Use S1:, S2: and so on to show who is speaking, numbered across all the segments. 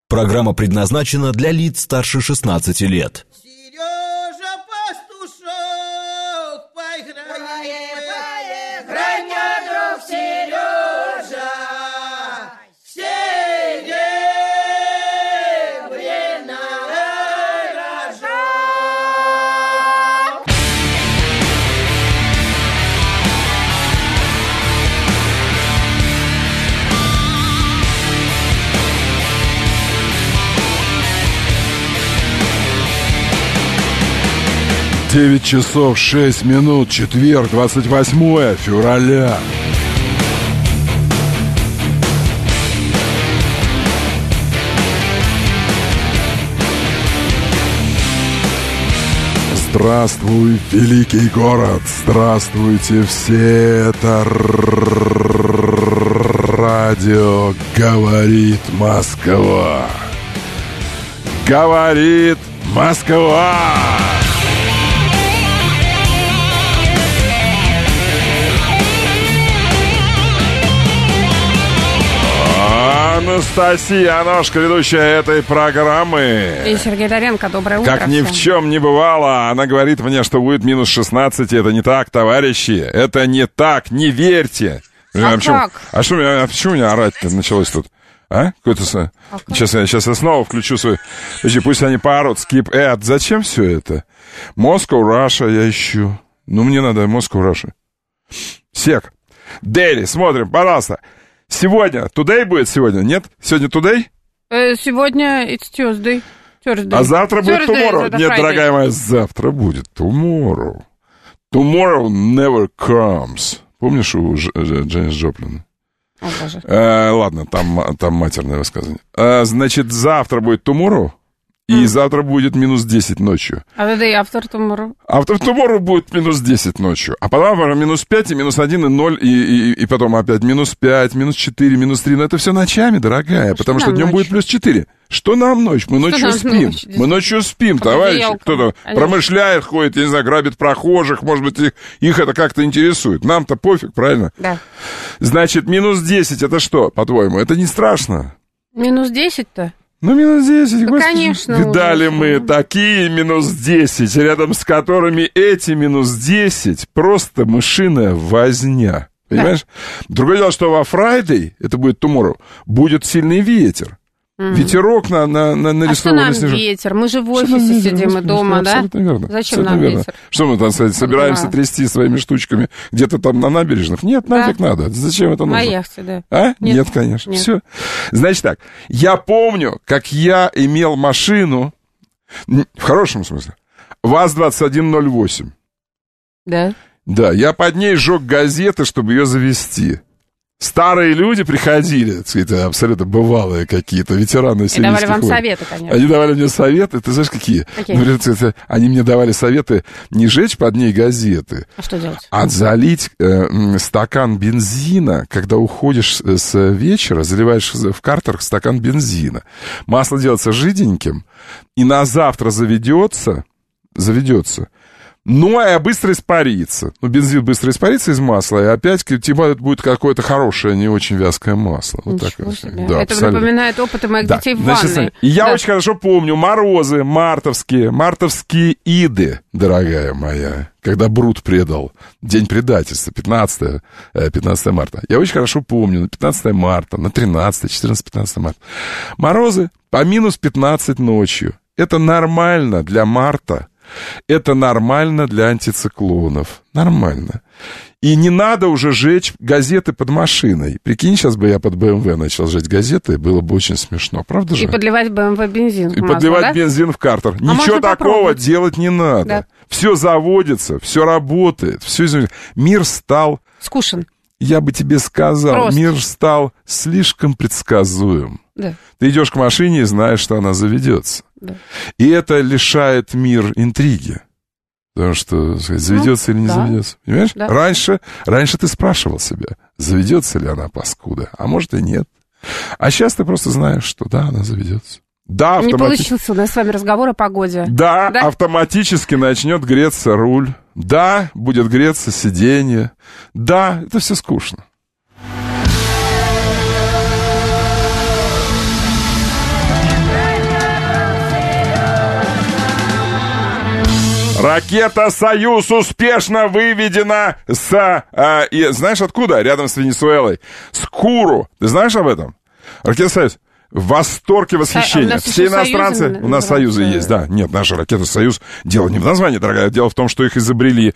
S1: Программа предназначена для лиц старше 16 лет.
S2: Сережа Пастушок, поиграй,
S3: мне, друг Сережа, серебряный рожок.
S4: Девять часов 6 минут, четверг, 28 февраля. Здравствуй, великий город! Здравствуйте все! Это радио «Говорит Москва». Говорит Москва! Анастасия Аношка, ведущая этой программы.
S5: И Сергей Доренко, доброе утро.
S4: Как ни в чем не бывало, она говорит мне, что будет минус 16. Это не так, товарищи. Это не так, не верьте.
S5: Как?
S4: Почему у меня орать-то началось тут? А? Какой-то... Сейчас я снова включу свой... Подожди, пусть они поорут. Skip ad. Зачем все это? Moscow, Russia я ищу. Ну, мне надо Moscow, Russia. Сек. Daily, смотрим, пожалуйста. Сегодня, Today будет сегодня, нет? Сегодня Today?
S5: Сегодня it's Tuesday.
S4: А завтра будет Tomorrow. Нет, дорогая моя, завтра будет Tomorrow. Tomorrow never comes. Помнишь у Дженнис Джоплина?
S5: О, боже.
S4: Ладно, там матерное высказывание. Значит, завтра будет Tomorrow, и завтра будет минус 10 ночью.
S5: А the day after tomorrow?
S4: After tomorrow будет минус 10 ночью. А потом минус 5, и минус 1, и 0, и потом опять минус 5, минус 4, минус 3. Но это все ночами, дорогая, потому что днем будет плюс 4. Что нам ночь? Мы ночью спим. Мы ночью спим, товарищи. Кто-то промышляет, ходит, я не знаю, грабит прохожих. Может быть, их это как-то интересует. Нам-то пофиг, правильно?
S5: Да.
S4: Значит, минус 10 это что, по-твоему? Это не страшно?
S5: Минус 10-то?
S4: Ну, минус 10,
S5: да,
S4: господи,
S5: конечно,
S4: видали
S5: ужасно.
S4: мы такие минус 10, рядом с которыми эти минус 10 просто мышиная возня, понимаешь? Да. Другое дело, что во Friday, это будет tomorrow, будет сильный ветер. Ветерок нарисованный.
S5: А что нам ветер? Мы же в офисе сидим и дома, да?
S4: Абсолютно верно.
S5: Зачем нам ветер?
S4: Что мы там собираемся трясти своими штучками где-то там на набережных? Нет, нафиг надо. Зачем это нужно?
S5: На яхте, да.
S4: А? Нет, конечно. Нет. Все. Значит так, я помню, как я имел машину, в хорошем смысле, ВАЗ-2108.
S5: Да?
S4: Да, я под ней сжег газеты, чтобы ее завести. Старые люди приходили, так сказать, абсолютно бывалые какие-то, ветераны сирийских войн.
S5: И давали вам советы, конечно.
S4: Они давали мне советы, ты знаешь, какие? Например, они мне давали советы не жечь под ней газеты,
S5: а что делать?
S4: А залить стакан бензина, когда уходишь с вечера, заливаешь в картерах стакан бензина. Масло делается жиденьким, и на завтра заведется, ну, а быстро испарится. Ну, бензин быстро испарится из масла, и опять, типа, это будет какое-то хорошее, не очень вязкое масло. Вот
S5: ничего себе.
S4: Да,
S5: это напоминает опыты моих детей в ванной.
S4: И я очень хорошо помню морозы мартовские иды, дорогая моя, когда Брут предал. День предательства, 15 марта. Я очень хорошо помню, на 15 марта, на 13, 14, 15 марта. Морозы по минус 15 ночью. Это нормально для марта. Это нормально для антициклонов. Нормально. И не надо уже жечь газеты под машиной. Прикинь, сейчас бы я под БМВ начал жечь газеты, было бы очень смешно. Правда же?
S5: И подливать БМВ бензин.
S4: И подливать бензин в картер. Ничего такого делать не надо. Да. Все заводится, все работает. Мир стал...
S5: скучен.
S4: Я бы тебе сказал, мир стал слишком предсказуем.
S5: Да.
S4: Ты идешь к машине и знаешь, что она заведется.
S5: Да.
S4: И это лишает мир интриги. Потому что, сказать, заведется или не заведется. Понимаешь? Да. Раньше ты спрашивал себя, заведется ли она, паскуда. А может и нет. А сейчас ты просто знаешь, что да, она заведется. Да,
S5: не получился у нас с вами разговор о погоде.
S4: Да, автоматически начнет греться руль. Да, будет греться сиденье. Да, это все скучно. Ракета «Союз» успешно выведена знаешь откуда? Рядом с Венесуэлой. С Куру. Ты знаешь об этом? Ракета «Союз». В восторге, восхищение. Все иностранцы... У нас союзы есть, да. Нет, наша ракета «Союз». Дело не в названии, дорогая. Дело в том, что их изобрели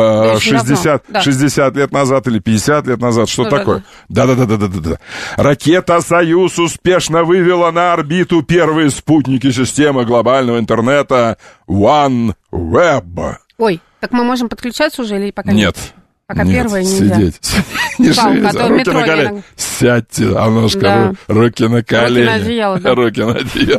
S4: 60 лет назад или 50 лет назад. Что такое? Да. Ракета «Союз» успешно вывела на орбиту первые спутники системы глобального интернета OneWeb.
S5: Ой, так мы можем подключаться уже или пока
S4: нет?
S5: Пока
S4: нет,
S5: первое нельзя.
S4: Сидеть. Не шевелиться. Руки на колени. Сядьте, а ножка, руки на колени.
S5: Руки на одеяло, да.
S4: Руки на одеяло.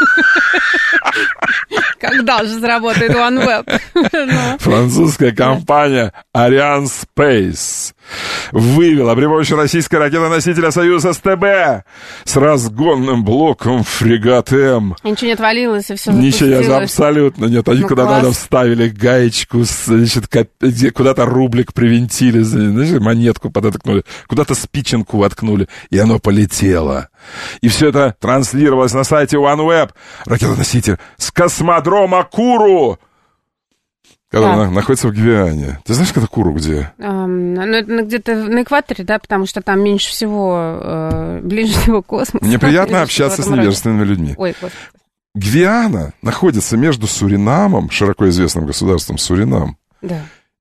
S5: Когда же заработает OneWeb?
S4: Французская компания Ariane Space вывела при помощи российской ракеты-носителя «Союз СТБ» с разгонным блоком «Фрегат М».
S5: Ничего не отвалилось, и все
S4: Ничего, абсолютно нет. Они куда надо вставили гаечку, значит, куда-то рублик привинтили, знаешь, монетку подоткнули, куда-то спиченку воткнули, и оно полетело. И все это транслировалось на сайте OneWeb. Ракета-носитель с космодрома Куру, который находится в Гвиане. Ты знаешь, когда Куру где?
S5: Ну, это где-то на экваторе, да, потому что там меньше всего, ближе всего космос.
S4: Мне приятно общаться с невежественными людьми.
S5: Ой, Господи.
S4: Гвиана находится между Суринамом, широко известным государством Суринам,
S5: да,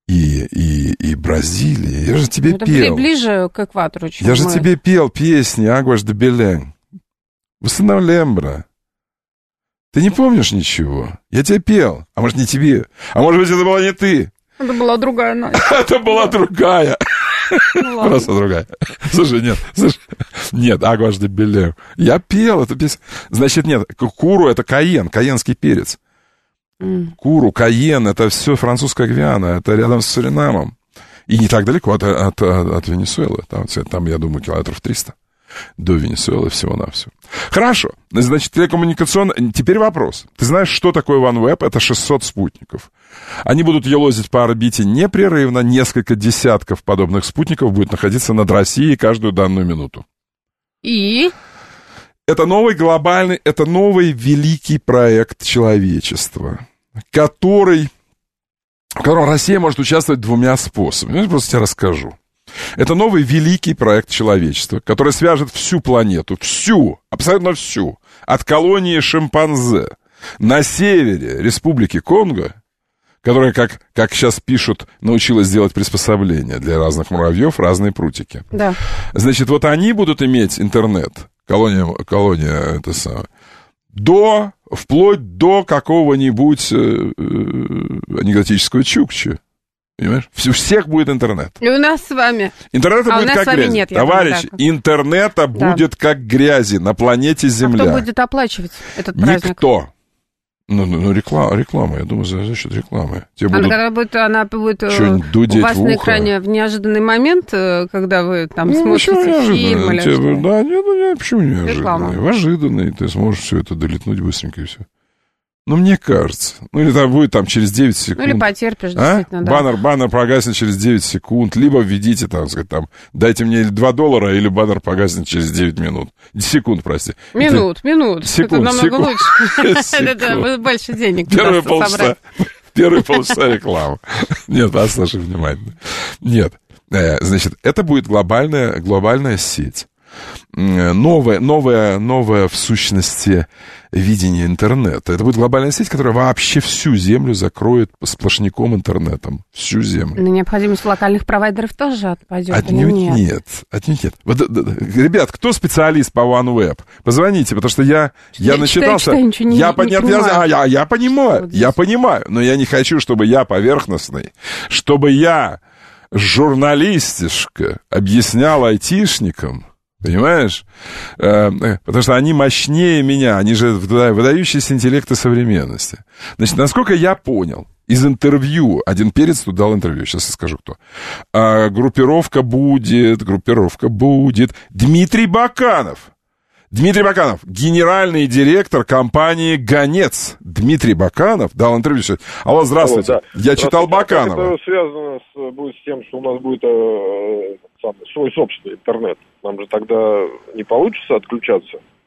S4: и Бразилией. Я же тебе пел.
S5: Ближе к экватору, чем
S4: я же тебе пел песни «Агуаш де Белен». «Восстановлембра». Ты не помнишь ничего? Я тебе пел. А может, не тебе? А может быть, это была не ты?
S5: Это была другая ночь.
S4: Это была другая. Просто другая. Слушай, нет, «Агуаш де Белен». Я пел эту песню. Значит, нет, Куру — это Кайен, кайенский перец. Куру, Кайен — это все французская Гвиана, это рядом с Суринамом. И не так далеко от Венесуэлы. Там, я думаю, километров 300 до Венесуэлы всего-навсего. Хорошо. Значит, телекоммуникационный... Теперь вопрос. Ты знаешь, что такое OneWeb? Это 600 спутников. Они будут елозить по орбите непрерывно. Несколько десятков подобных спутников будет находиться над Россией каждую данную минуту.
S5: И...
S4: Это новый глобальный, это новый великий проект человечества, в котором Россия может участвовать двумя способами. Я просто тебе расскажу. Это новый великий проект человечества, который свяжет всю планету, абсолютно всю, от колонии шимпанзе на севере Республики Конго, которая, как сейчас пишут, научилась делать приспособления для разных муравьев, разные прутики.
S5: Да.
S4: Значит, вот они будут иметь интернет, колония это самое, вплоть до какого-нибудь анекдотического Чукчи. Понимаешь? У всех будет интернет.
S5: И у нас с вами.
S4: Интернета будет как грязи.
S5: Нет,
S4: товарищи, интернета будет как грязи на планете Земля.
S5: А кто будет оплачивать этот праздник?
S4: Никто. Ну, реклама, я думаю, за счет рекламы.
S5: Она будет
S4: дудеть
S5: у вас на экране в неожиданный момент, когда вы там смотрите фильм или что?
S4: Да, нет, почему неожиданный? В ожиданный, ты сможешь все это долетнуть быстренько и все. Ну, мне кажется. Ну, или там будет через 9 секунд.
S5: Ну, или потерпишь, действительно, да.
S4: Баннер погаснет через 9 секунд. Либо введите, дайте мне $2, или баннер погаснет через 9 минут. Секунд, прости.
S5: Минут.
S4: Секунд.
S5: Это намного лучше. Это больше денег.
S4: Первые полчаса рекламы. Нет, послушай внимательно. Нет. Значит, это будет глобальная сеть. Новое в сущности видение интернета. Это будет глобальная сеть, которая вообще всю Землю закроет сплошняком интернетом. Всю Землю.
S5: Но необходимость локальных провайдеров тоже отпадет.
S4: Отнюдь нет. Вот, ребят, кто специалист по OneWeb? Позвоните, потому что я начитался. Я понимаю, но я не хочу, чтобы я поверхностный, чтобы я журналистишка объяснял айтишникам. Понимаешь? Потому что они мощнее меня, они же выдающиеся интеллекты современности. Значит, насколько я понял, из интервью, один перец тут дал интервью, сейчас я скажу кто. Группировка будет. Дмитрий Баканов, генеральный директор компании «Гонец». Дмитрий Баканов дал интервью. Алло, здравствуйте. Я читал Баканова.
S6: Это связано будет с тем, что у нас будет свой собственный интернет. Нам же тогда не получится отключаться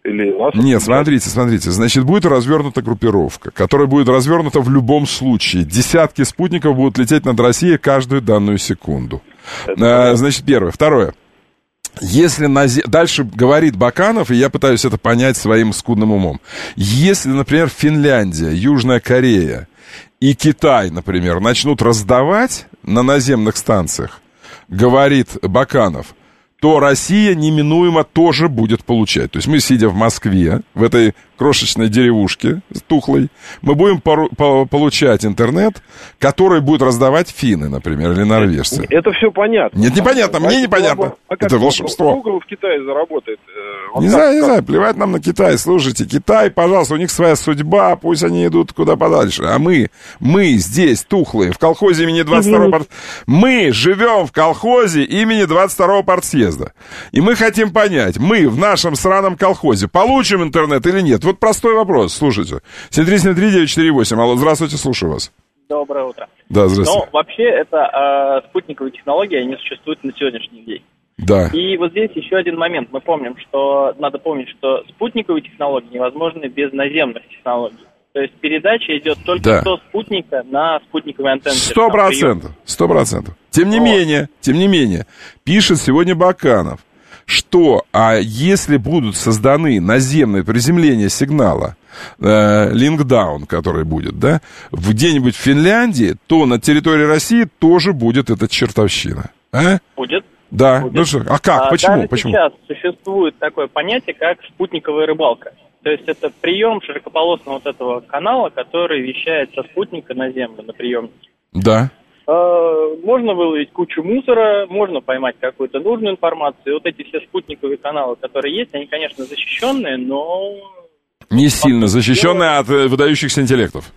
S6: Или нас?
S4: Нет, смотрите. Значит, будет развернута группировка, которая будет развернута в любом случае. Десятки спутников будут лететь над Россией каждую данную секунду. Значит, первое. Второе. Если дальше говорит Баканов, и я пытаюсь это понять своим скудным умом. Если, например, Финляндия, Южная Корея и Китай, например, начнут раздавать на наземных станциях, говорит Баканов, то Россия неминуемо тоже будет получать. То есть мы, сидя в Москве, в этой крошечной деревушке тухлой, мы будем получать интернет, который будет раздавать финны, например, или норвежцы.
S6: Это все понятно.
S4: Нет, непонятно, мне непонятно. Это волшебство.
S6: Google в Китае заработает.
S4: Не знаю, плевать нам на Китай. Слушайте, Китай, пожалуйста, у них своя судьба, пусть они идут куда подальше. А мы здесь, тухлые, в колхозе имени 22-го партсъезда. Мы живем в колхозе имени 22-го партсъезда. И мы хотим понять, мы в нашем сраном колхозе получим интернет или нет? Вот простой вопрос, слушайте. 7373948, алло, здравствуйте, слушаю вас.
S7: Доброе утро.
S4: Да, здравствуйте.
S7: Но вообще это спутниковые технологии, они существуют на сегодняшний день.
S4: Да.
S7: И вот здесь еще один момент. Надо помнить, что спутниковые технологии невозможны без наземных технологий. То есть передача идет только со спутника на спутниковые антенны.
S4: 100%. Тем не менее, пишет сегодня Баканов, что если будут созданы наземные приземления сигнала, линкдаун, который будет, да, где-нибудь в Финляндии, то на территории России тоже будет эта чертовщина. А?
S7: Будет.
S4: Да.
S7: Будет.
S4: Ну что, как? Почему?
S7: Даже сейчас существует такое понятие, как спутниковая рыбалка. То есть это прием широкополосного вот этого канала, который вещает со спутника на Землю, на приемнике.
S4: Да.
S7: Можно выловить кучу мусора, можно поймать какую-то нужную информацию. И вот эти все спутниковые каналы, которые есть, они, конечно, защищенные, но...
S4: Не сильно защищенные от выдающихся интеллектов.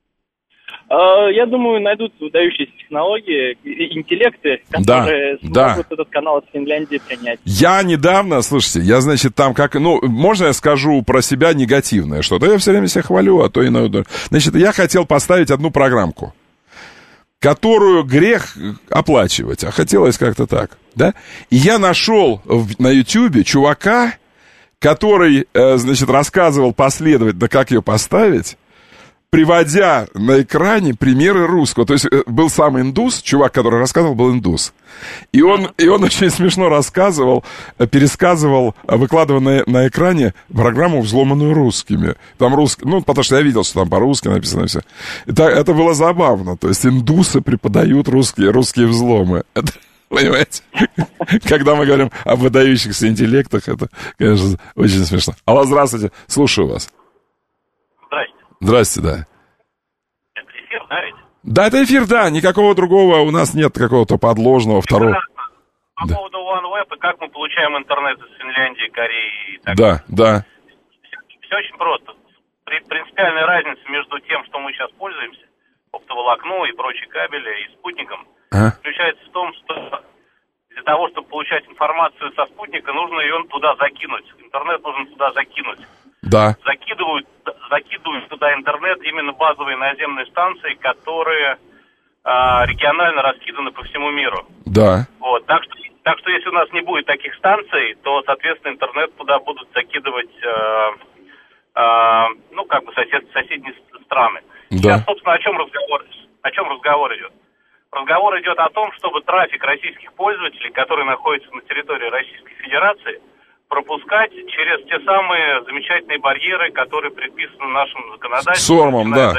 S7: Я думаю, найдутся выдающиеся технологии, интеллекты, которые смогут этот канал из Финляндии принять.
S4: Я недавно, слушайте, значит, там можно я скажу про себя негативное что-то? Я все время себя хвалю, а то иногда... Значит, я хотел поставить одну программку, которую грех оплачивать, а хотелось как-то так, да? И я нашел на Ютьюбе чувака, который, значит, рассказывал последовательно, как ее поставить, приводя на экране примеры русского. То есть был сам индус, чувак, который рассказывал, был индус. И он очень смешно пересказывал, выкладывая на экране программу, взломанную русскими. Там потому что я видел, что там по-русски написано все. Это было забавно. То есть индусы преподают русские взломы. Понимаете? Когда мы говорим о выдающихся интеллектах, это, конечно, очень смешно. Алло, здравствуйте, слушаю вас. Здрасте, да.
S8: Это эфир, да, ведь?
S4: Да, это эфир, да, никакого другого, у нас нет какого-то подложного второго.
S8: По поводу OneWeb и как мы получаем интернет из Финляндии, Кореи и так
S4: далее. Да.
S8: Все очень просто. Принципиальная разница между тем, что мы сейчас пользуемся, оптоволокно и прочие кабели, и спутником, заключается в том, что для того, чтобы получать информацию со спутника, нужно ее туда закинуть. Интернет нужно туда закинуть.
S4: Да.
S8: Закидывают туда интернет именно базовые наземные станции, которые регионально раскиданы по всему миру. Да. Вот. Так что если у нас не будет таких станций, то, соответственно, интернет туда будут закидывать соседние страны. Да. Сейчас, собственно, о чем разговор идет? Разговор идет о том, чтобы трафик российских пользователей, которые находятся на территории Российской Федерации, пропускать через те самые замечательные барьеры, которые предписаны нашим законодательством.
S4: СОРМом, да.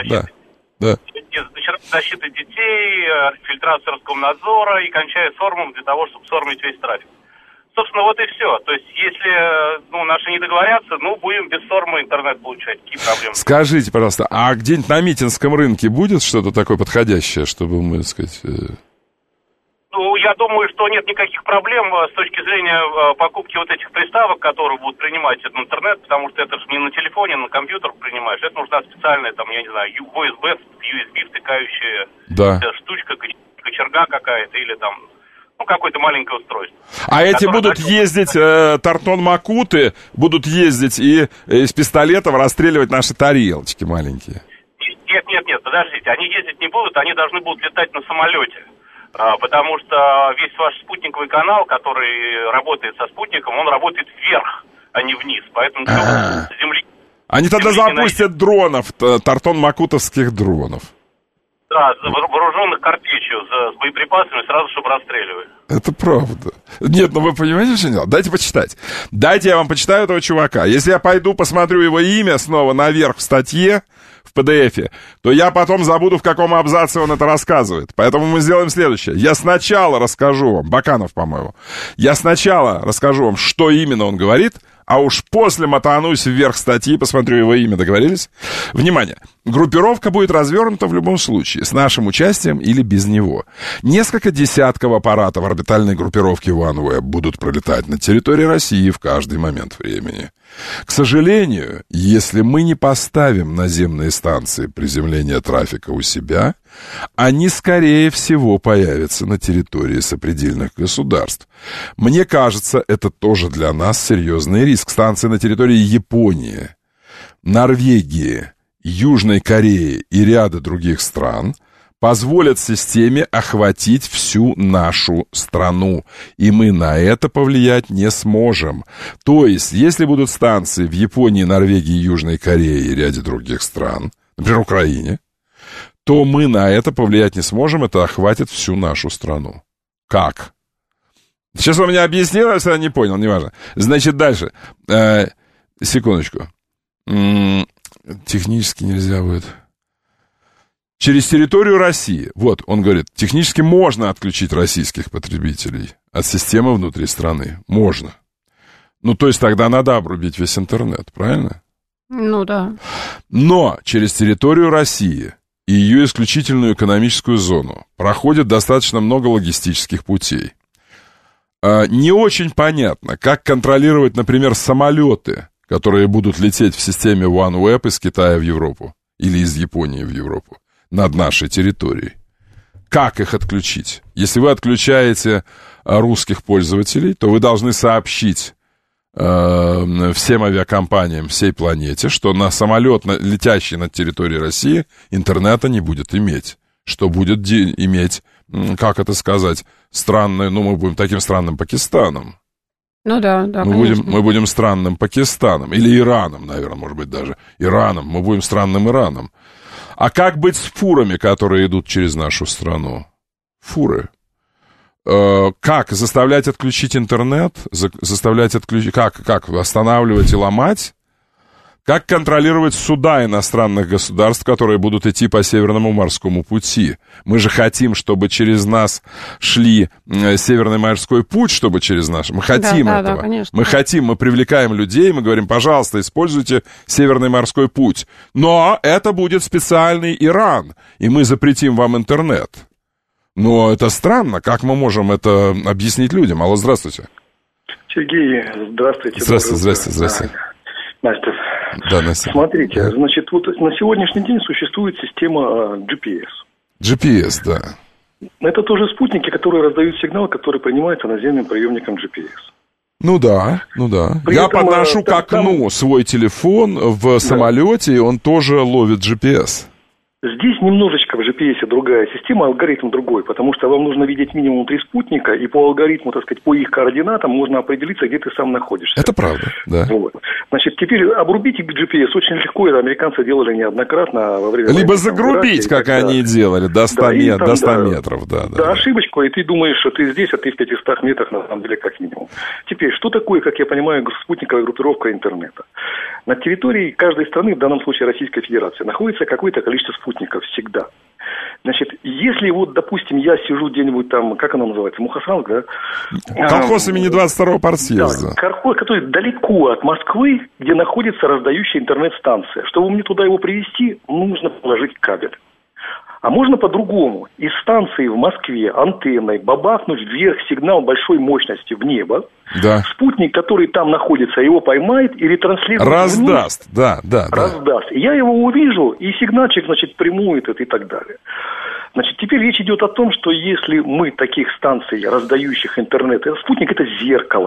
S8: Защита детей, фильтрация Роскомнадзора и кончая СОРМом для того, чтобы сормить весь трафик. Собственно, вот и все. То есть, если наши не договорятся, будем без СОРМа интернет получать. Какие проблемы?
S4: Скажите, пожалуйста, а где-нибудь на Митинском рынке будет что-то такое подходящее, чтобы мы, так сказать...
S8: Я думаю, что нет никаких проблем с точки зрения покупки вот этих приставок, которые будут принимать этот интернет, потому что это же не на телефоне, на компьютер принимаешь. Это нужна специальная, USB втыкающая штучка, кочерга какая-то или какое-то маленькое устройство. А
S4: эти будут ездить, Тартон-Макуты будут ездить и из пистолетов расстреливать наши тарелочки маленькие?
S8: Нет, подождите, они ездить не будут, они должны будут летать на самолете. Потому что весь ваш спутниковый канал, который работает со спутником, он работает вверх. а не вниз. Поэтому с земли...
S4: Они тогда запустят дронов, тартон-макутовских дронов.
S8: Да, вооруженных картечью с боеприпасами сразу, чтобы расстреливали.
S4: Это правда. Нет, ну вы понимаете, что дело? Дайте почитать. Дайте я вам почитаю этого чувака. Если я пойду посмотрю его имя снова наверх в статье, в PDF, то я потом забуду, в каком абзаце он это рассказывает. Поэтому мы сделаем следующее. Я сначала расскажу вам, Баканов, по-моему, я сначала расскажу вам, что именно он говорит, а уж после мотанусь вверх статьи, посмотрю его имя, договорились? Внимание! Группировка будет развернута в любом случае, с нашим участием или без него. Несколько десятков аппаратов орбитальной группировки OneWeb будут пролетать над территорией России в каждый момент времени. К сожалению, если мы не поставим наземные станции приземления трафика у себя, они, скорее всего, появятся на территории сопредельных государств. Мне кажется, это тоже для нас серьезный риск. Станции на территории Японии, Норвегии, Южной Кореи и ряда других стран позволят системе охватить всю нашу страну, и мы на это повлиять не сможем. То есть, если будут станции в Японии, Норвегии, Южной Корее и ряде других стран, например, Украине, то мы на это повлиять не сможем, это охватит всю нашу страну. Как? Сейчас он мне объяснил, если я не понял, неважно. Значит, дальше. Секундочку. Технически нельзя будет... Через территорию России, вот, он говорит, технически можно отключить российских потребителей от системы внутри страны. Можно. Ну, то есть тогда надо обрубить весь интернет, правильно?
S5: Ну, да.
S4: Но через территорию России и ее исключительную экономическую зону проходит достаточно много логистических путей. Не очень понятно, как контролировать, например, самолеты, которые будут лететь в системе OneWeb из Китая в Европу или из Японии в Европу. Над нашей территорией. Как их отключить? Если вы отключаете русских пользователей, то вы должны сообщить всем авиакомпаниям, всей планете, что на самолет, летящий над территорией России, интернета не будет иметь. Что будет иметь, как это сказать, странное, ну, мы будем таким странным Пакистаном.
S5: Ну да,
S4: мы будем странным Пакистаном. Или Ираном, наверное, может быть даже. Ираном. Мы будем странным Ираном. А как быть с фурами, которые идут через нашу страну? Фуры. Как заставлять отключить интернет? Заставлять отключить... Как останавливать и ломать? Как контролировать суда иностранных государств, которые будут идти по Северному морскому пути? Мы же хотим, чтобы через нас шли Северный морской путь, чтобы через нас... Мы хотим этого. Да, конечно. Мы хотим, мы привлекаем людей, мы говорим, пожалуйста, используйте Северный морской путь. Но это будет специальный Иран, и мы запретим вам интернет. Но это странно. Как мы можем это объяснить людям? Алло, здравствуйте.
S9: Сергей, здравствуйте.
S4: Здравствуйте.
S9: Настя.
S4: Да, Настя.
S9: Смотрите, значит, вот на сегодняшний день существует система GPS.
S4: GPS, да.
S9: Это тоже спутники, которые раздают сигнал, который принимается наземным приемником GPS.
S4: Ну да. Я подношу к окну свой телефон в самолете, и он тоже ловит GPS.
S9: Здесь немножечко в GPS другая система, алгоритм другой, потому что вам нужно видеть минимум 3 спутника, и по алгоритму, так сказать, по их координатам можно определиться, где ты сам находишься.
S4: Это правда, да.
S9: Вот. Значит, теперь обрубить GPS очень легко, это американцы делали неоднократно во время...
S4: Либо загрубить, как они делали, до 100 метров, да.
S9: Да, ошибочку, и ты думаешь, что ты здесь, а ты в 500 метрах, на самом деле, как минимум. Теперь, что такое, как я понимаю, спутниковая группировка интернета? На территории каждой страны, в данном случае Российской Федерации, находится какое-то количество спутников всегда. Значит, если вот, допустим, я сижу где-нибудь там, как оно называется, Мухосранск, да?
S4: Колхоз имени 22-го партсъезда.
S9: Да, колхоз, который далеко от Москвы, где находится раздающая интернет-станция. Чтобы мне туда его привезти, нужно положить кабель. А можно по-другому. Из станции в Москве антенной бабахнуть вверх сигнал большой мощности в небо.
S4: Да.
S9: Спутник, который там находится, его поймает и ретранслирует
S4: раздаст,
S9: вниз.
S4: Да.
S9: Раздаст. Я его увижу, и сигнальчик, значит, примует это и так далее. Значит, теперь речь идет о том, что если мы таких станций, раздающих интернет, спутник – это зеркало,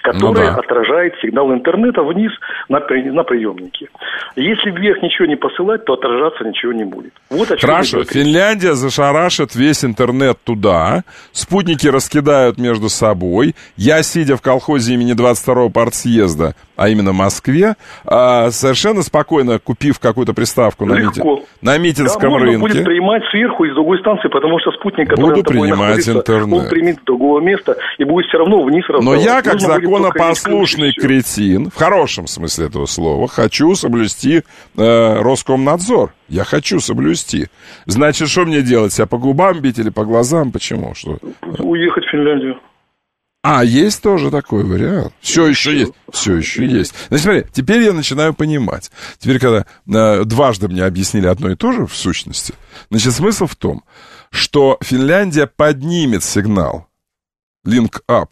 S9: которая отражает сигнал интернета вниз на приемнике. Если вверх ничего не посылать, то отражаться ничего не будет. Вот о чем
S4: Хорошо, Финляндия зашарашит весь интернет туда, спутники раскидают между собой. Я, сидя в колхозе имени 22-го партсъезда, а именно в Москве, совершенно спокойно, купив какую-то приставку на Митинском рынке.
S9: Можно будет принимать сверху из другой станции, потому что спутник, который
S4: принимать интернет.
S9: Он примет с другого места и будет все равно вниз раздавать.
S4: Но я, как законопослушный кретин, в хорошем смысле этого слова, хочу соблюсти Роскомнадзор. Я хочу соблюсти. Значит, что мне делать? Себя по губам бить или по глазам? Почему? Что?
S9: Уехать в Финляндию.
S4: Есть тоже такой вариант. Все еще есть. Значит, смотри, теперь я начинаю понимать. Теперь, когда дважды мне объяснили одно и то же, в сущности, значит, смысл в том, что Финляндия поднимет сигнал link up,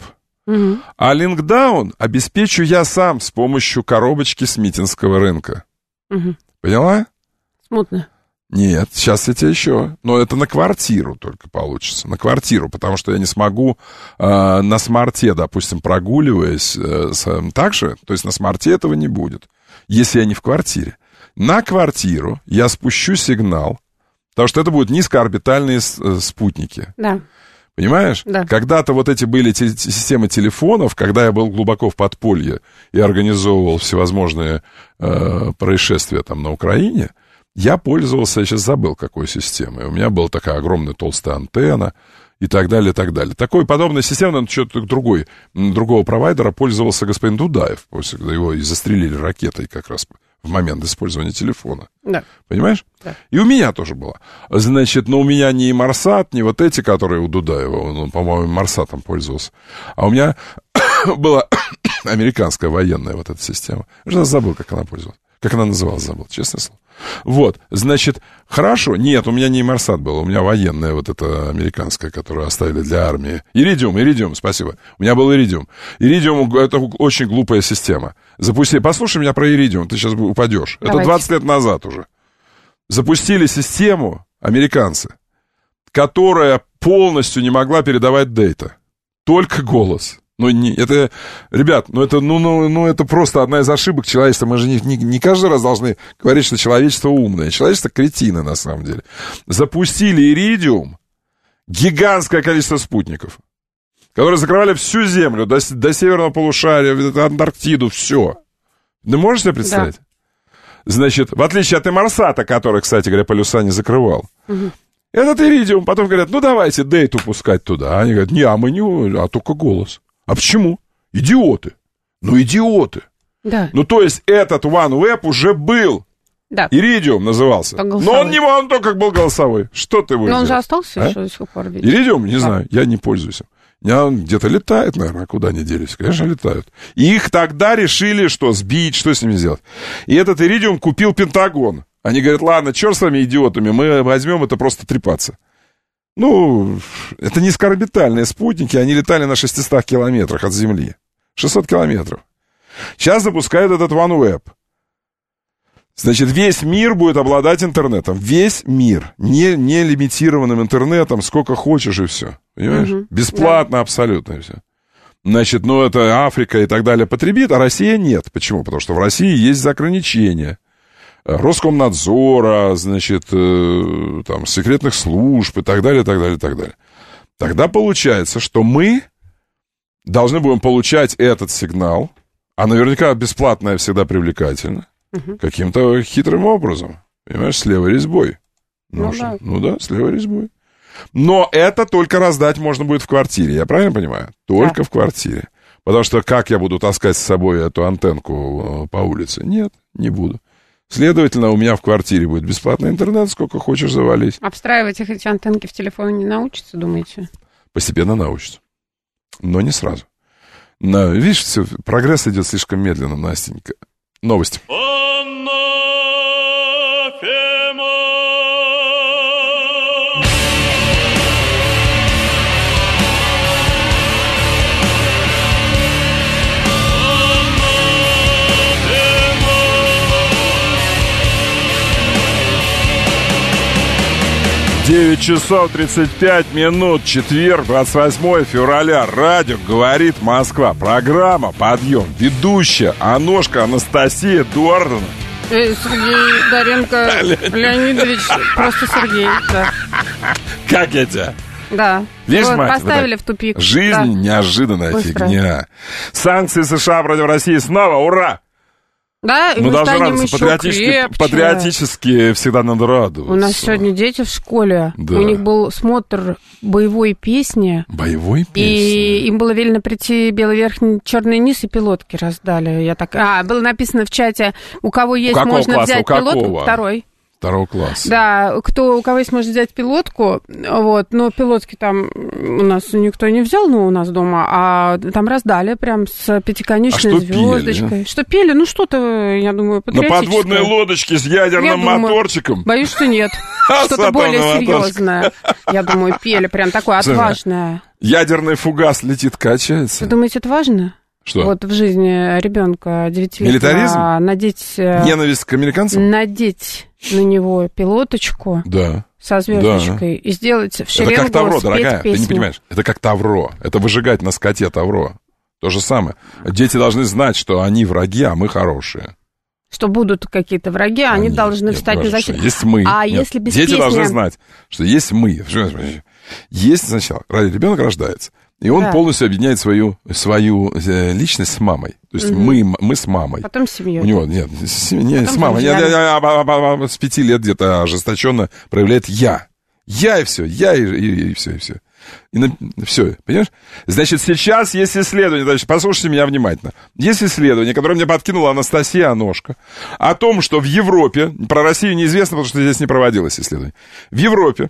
S4: а link down обеспечу я сам с помощью коробочки с Митинского рынка. Поняла?
S5: Смутно.
S4: Нет, сейчас я тебе еще. Но это на квартиру только получится. На квартиру, потому что я не смогу на смарте, допустим, прогуливаясь так же, то есть на смарте этого не будет, если я не в квартире. На квартиру я спущу сигнал, потому что это будут низкоорбитальные спутники.
S5: Да.
S4: Понимаешь?
S5: Да.
S4: Когда-то вот эти были системы телефонов, когда я был глубоко в подполье и организовывал всевозможные происшествия там на Украине, я пользовался, я сейчас забыл, какой системой. У меня была такая огромная толстая антенна и так далее, и так далее. Такой подобной системой, но что-то другого провайдера пользовался господин Дудаев, после когда его и застрелили ракетой как раз в момент использования телефона.
S5: Да.
S4: Понимаешь?
S5: Да.
S4: И у меня тоже было. Значит, но у меня не Марсат, не вот эти, которые у Дудаева, он, по-моему, Марсатом пользовался. А у меня была американская военная вот эта система. Я уже забыл, как она пользовалась. Как она называлась, забыл, честное слово. Вот, значит, хорошо. Нет, у меня не Марсат был, у меня военная вот эта американская, которую оставили для армии. Иридиум, спасибо. У меня был Иридиум. Иридиум — это очень глупая система. Послушай меня про Иридиум, ты сейчас упадешь. Давайте. Это 20 лет назад уже. Запустили систему американцы, которая полностью не могла передавать дейта. Только голос. Это просто одна из ошибок человечества. Мы же не каждый раз должны говорить, что человечество умное. Человечество кретины, на самом деле. Запустили Иридиум, гигантское количество спутников, которые закрывали всю Землю, до северного полушария, Антарктиду, все. Ты можешь себе представить? Да. Значит, в отличие от Марсата, который, кстати говоря, полюса не закрывал, этот Иридиум, потом говорят, давайте дейту пускать туда. Они говорят, а только голос. А почему? Идиоты. Идиоты.
S5: Да.
S4: То есть этот OneWeb уже был.
S5: Да.
S4: Иридиум назывался. Но он только был голосовой. Что ты будешь делать?
S5: Но он же остался еще до сих пор.
S4: Иридиум? Не знаю, я не пользуюсь им. Где-то летает, наверное, куда они делись. Конечно, летают. И их тогда решили, что сбить, что с ними сделать. И этот Иридиум купил Пентагон. Они говорят, ладно, черт с вами, идиотами, мы возьмем это просто трепаться. Это низкоорбитальные спутники, они летали на 600 километрах от Земли. 600 километров. Сейчас запускают этот OneWeb. Значит, весь мир будет обладать интернетом. Весь мир. Не лимитированным интернетом, сколько хочешь и все. Понимаешь? Бесплатно абсолютно и все. Значит, это Африка и так далее потребит, а Россия нет. Почему? Потому что в России есть ограничения. Роскомнадзора, значит, секретных служб и так далее, и так далее, и так далее. Тогда получается, что мы должны будем получать этот сигнал, а наверняка бесплатное всегда привлекательно, каким-то хитрым образом, понимаешь, с левой резьбой. С левой резьбой. Но это только раздать можно будет в квартире, я правильно понимаю? Только в квартире. Потому что как я буду таскать с собой эту антенку по улице? Нет, не буду. Следовательно, у меня в квартире будет бесплатный интернет, сколько хочешь завались.
S5: Обстраивать эти антенки в телефоне не научатся, думаете?
S4: Постепенно научатся. Но не сразу. Видишь, прогресс идет слишком медленно, Настенька. Новости. 9 часов 35 минут, четверг, 28 февраля. Радио «Говорит Москва». Программа «Подъем». Ведущая Аношка Анастасия Эдуардовна.
S5: Сергей Доренко Леонидович. Просто Сергей, да.
S4: Как я тебя?
S5: Да.
S4: Видишь,
S5: вот,
S4: мать,
S5: поставили в тупик.
S4: Жизнь
S5: да.
S4: неожиданная
S5: Быстро.
S4: фигня. Санкции США против России снова. Ура!
S5: Да, и
S4: мы
S5: мы
S4: должны
S5: станем
S4: радоваться.
S5: еще
S4: Патриотически всегда надо радоваться.
S5: У нас сегодня дети в школе.
S4: Да.
S5: У них был смотр боевой песни.
S4: Боевой песни?
S5: И им было велено прийти белый верхний, черный низ, и пилотки раздали. Я так... было написано в чате, у кого есть, можно
S4: класса?
S5: взять пилотку. Второго
S4: класса.
S5: Да, у кого есть, может взять пилотку, вот, но пилотки там у нас никто не взял, у нас дома, а там раздали прям с пятиконечной звездочкой.
S4: Пели?
S5: Что пели? Ну, что-то, я думаю, патриотическое.
S4: На подводной лодочке с ядерным моторчиком?
S5: Боюсь, что нет. Что-то более серьезное. Я думаю, пели прям такое отважное.
S4: Ядерный фугас летит, качается.
S5: Вы думаете, это важно?
S4: Что?
S5: Вот в жизни ребенка 9-летнего.
S4: Милитаризм?
S5: Надеть...
S4: Ненависть к американцам?
S5: Надеть на него пилоточку.
S4: Да.
S5: Со звездочкой. Да. И сделать в шеренгу.
S4: Это как тавро, дорогая.
S5: Песню.
S4: Ты не понимаешь. Это как тавро. Это выжигать на скоте тавро. То же самое. Дети должны знать, что они враги, а мы хорошие.
S5: Что будут какие-то враги, они должны встать на защиту.
S4: Есть мы.
S5: А если без
S4: Дети
S5: песни...
S4: должны знать, что есть мы. Есть сначала. Ребенок рождается. И он полностью объединяет свою личность с мамой. То есть мы с мамой.
S5: Потом с семьей.
S4: У него нет, не с мамой. С 5 лет где-то ожесточенно проявляет я. Я и все. Я и все, и все. Все, понимаешь? Значит, сейчас есть исследование, значит, послушайте меня внимательно. Есть исследование, которое мне подкинула Анастасия Аношка, о том, что в Европе, про Россию неизвестно, потому что здесь не проводилось исследование, в Европе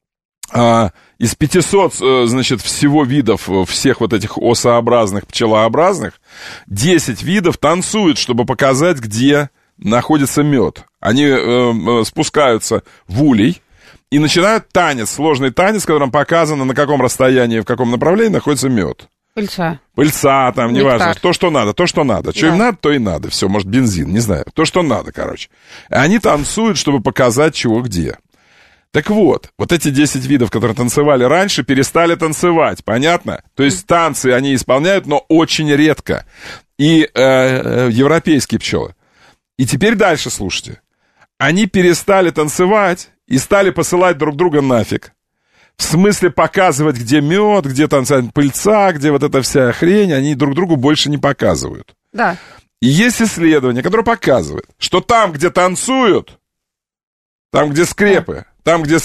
S4: из 500, значит, всего видов всех вот этих осообразных, пчелообразных, 10 видов танцуют, чтобы показать, где находится мед. Они спускаются в улей и начинают танец, сложный танец, в котором показано, на каком расстоянии, в каком направлении находится мед. Пыльца, там, неважно. То, что надо. Что им надо, то и надо. Все, может, бензин, не знаю. То, что надо, короче. И они танцуют, чтобы показать, чего где. Так вот эти 10 видов, которые танцевали раньше, перестали танцевать, понятно? То есть танцы они исполняют, но очень редко. И европейские пчелы. И теперь дальше слушайте. Они перестали танцевать и стали посылать друг друга нафиг. В смысле показывать, где мед, где танцевать пыльца, где вот эта вся хрень, они друг другу больше не показывают.
S5: Да.
S4: И есть исследование, которое показывает, что там, где танцуют, там, где скрепы, там, где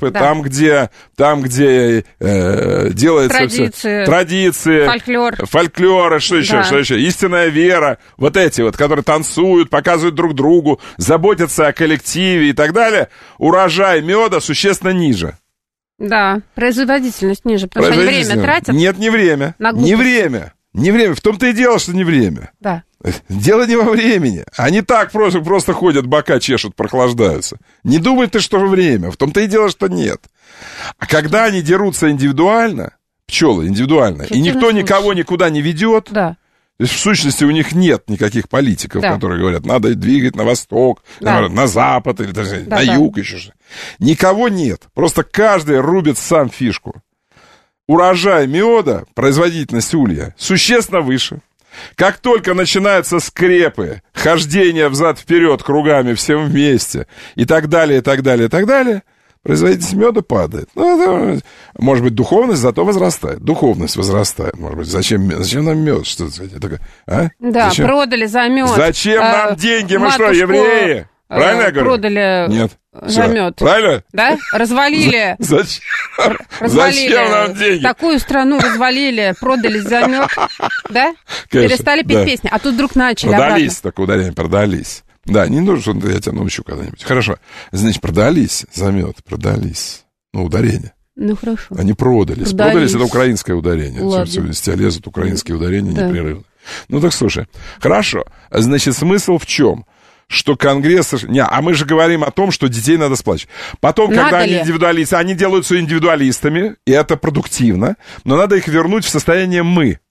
S4: делается традиции, фольклоры, что еще, истинная вера, вот эти вот, которые танцуют, показывают друг другу, заботятся о коллективе и так далее, урожай меда существенно ниже.
S5: Да, производительность ниже, потому что они время тратят.
S4: Нет, не время. Не время. В том-то и дело, что не время.
S5: Да.
S4: Дело не во времени. Они так просто ходят, бока чешут, прохлаждаются. Не думай ты, что время. В том-то и дело, что нет. А когда они дерутся индивидуально, пчелы индивидуально, и никто никого никуда не ведет,
S5: да.
S4: То есть, в сущности, у них нет никаких политиков, которые говорят, надо двигать на восток, на запад, или даже на юг еще же. Никого нет. Просто каждый рубит сам фишку. Урожай меда, производительность улья существенно выше. Как только начинаются скрепы, хождение взад-вперед кругами всем вместе и так далее, производительность меда падает. Может быть, духовность зато возрастает. Может быть, зачем нам мед? Что это такое? А?
S5: Да, зачем? Продали за мед.
S4: Зачем нам деньги? Мы что, евреи? Правильно я говорю?
S5: Продали
S4: Нет.
S5: за мед.
S4: Правильно?
S5: Да? Развалили.
S4: Зачем нам деньги?
S5: Такую страну развалили, продали за мед. Да?
S4: Конечно,
S5: перестали петь песни. А тут вдруг начали
S4: продались, такое ударение, продались. Да, не нужно, я тебя научу когда-нибудь. Хорошо. Значит, продались за мед, продались. Ударение.
S5: Хорошо.
S4: Они продались. Продались, это украинское ударение. Все, из тебя лезут украинские ударения непрерывно. Так слушай. Хорошо. Значит, смысл в чем? Что Конгресс... а мы же говорим о том, что детей надо сплачивать. Потом, когда они индивидуалисты, они делаются индивидуалистами, и это продуктивно, но надо их вернуть в состояние мы.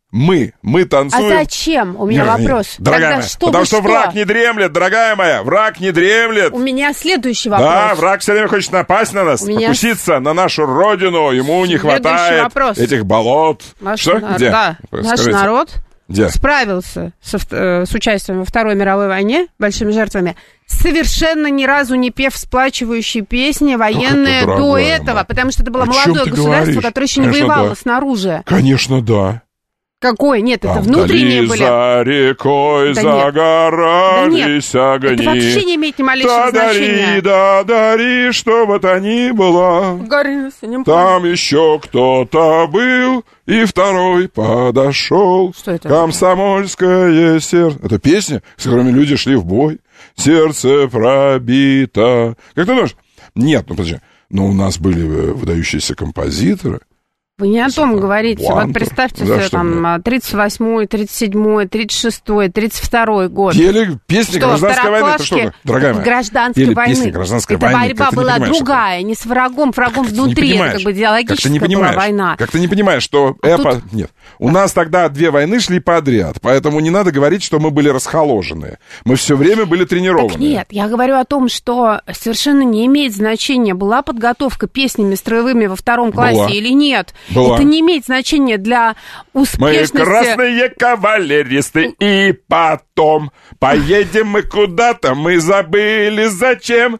S4: Мы танцуем.
S5: А зачем? У меня вопрос.
S4: Дорогая моя, потому что враг не дремлет, дорогая моя, враг не дремлет.
S5: У меня следующий вопрос.
S4: Да, враг все время хочет напасть на нас, покуситься на нашу родину, ему не хватает этих болот. Где?
S5: Да, наш народ
S4: Где?
S5: справился с участием во Второй мировой войне, большими жертвами, совершенно ни разу не пев всплачивающие песни военные до этого, потому что это было молодое государство, которое еще не воевало снаружи.
S4: Конечно, да.
S5: Какой? Нет, это внутренние были.
S4: За рекой загорались огни.
S5: Это вообще не имеет ни малейшего значения.
S4: Да-дари, что бы то ни было. Там еще кто-то был, и второй подошел.
S5: Что это?
S4: Комсомольское сердце. Это песня, с которыми люди шли в бой. Сердце пробито. Как ты думаешь? Нет, подожди. Но у нас были выдающиеся композиторы.
S5: Вы не о том говорите. Вот представьте себе, там, 38-й, 37-й, 36-й, 32-й год.
S4: Пели песни гражданской войны. Это что, дорогая моя?
S5: Гражданской войны.
S4: Песни гражданской войны.
S5: Эта борьба была другая, не с врагом, внутри. Это как бы идеологическая была война.
S4: Как ты не понимаешь, что эпо... Нет. У нас тогда 2 войны шли подряд, поэтому не надо говорить, что мы были расхоложенные. Мы все время были тренированы.
S5: Так нет, я говорю о том, что совершенно не имеет значения, была подготовка песнями строевыми во 2 классе или нет.
S4: Была.
S5: Это не имеет значения для успешности.
S4: Мы красные кавалеристы, и потом поедем мы куда-то, мы забыли зачем.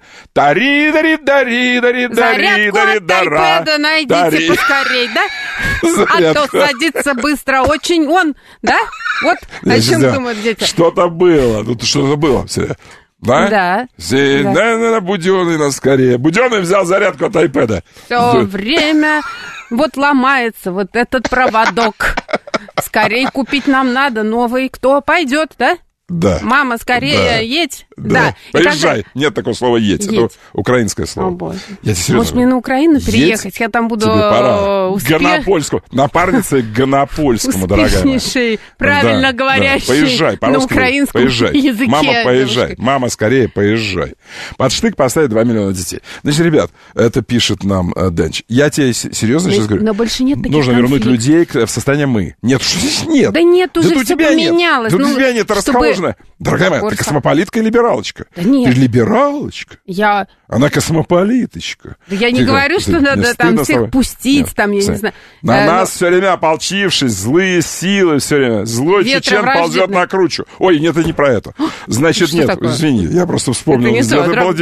S5: Зарядку от тайпеда найдите поскорей, да? А то садится быстро очень он, да? Вот о чем думают дети.
S4: Что-то было, тут что-то было все. Да? Да. Будённый нас скорее. Будённый взял зарядку от айпэда.
S5: Все время вот ломается вот этот проводок. Скорее купить нам надо новый. Кто пойдет, да?
S4: Да.
S5: Мама, скорее едь. Да.
S4: Поезжай. Нет такого слова едь. Это украинское слово.
S5: О, боже.
S4: Я тебе серьезно.
S5: Может, мне на Украину переехать? Я там буду
S4: Гонопольскому. Напарницей к Гонопольскому, дорогая моя.
S5: Успешнейший, правильно говорящий.
S4: Поезжай,
S5: на украинском языке.
S4: Мама, поезжай. Мама, скорее поезжай. Под штык поставить 2 миллиона детей. Значит, ребят, это пишет нам Денч. Я тебе серьезно сейчас говорю.
S5: Но больше нет таких
S4: Нужно вернуть людей в состояние мы. Нет, что здесь нет?
S5: Да нет, уже все поменялось.
S4: Да у тебя нет, расхоложено. Дорогая моя, ты космополитка и либералочка?
S5: Да нет.
S4: Ты либералочка? Она космополиточка.
S5: Да я не говорю, что надо там всех пустить, там, я не знаю.
S4: На нас все время ополчившись, злые силы все время. Злой чечен ползет на кручу. Ой, нет, это не про это. Значит, нет, извини, я просто вспомнил. Это был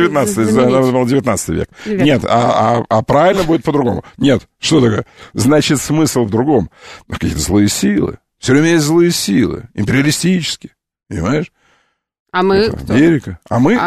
S4: 19 век. Нет, а правильно будет по-другому. Нет, что такое? Значит, смысл в другом. Какие-то злые силы. Все время есть злые силы. Империалистические. Понимаешь?
S5: А мы кто?
S4: Америка.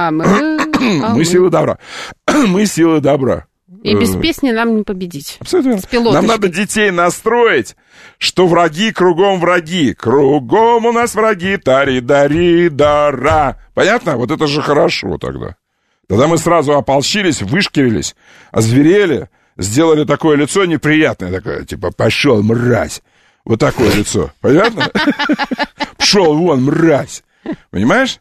S4: Мы силы добра. Мы силы добра.
S5: И без песни нам не победить.
S4: Абсолютно верно. Нам надо детей настроить, что враги кругом враги. Кругом у нас враги. Тари-дари-дара. Понятно? Вот это же хорошо тогда. Тогда мы сразу ополчились, вышкивились, озверели, сделали такое лицо неприятное, такое, типа, пошел, мразь. Вот такое лицо. Понятно? Пшел вон, мразь. Понимаешь?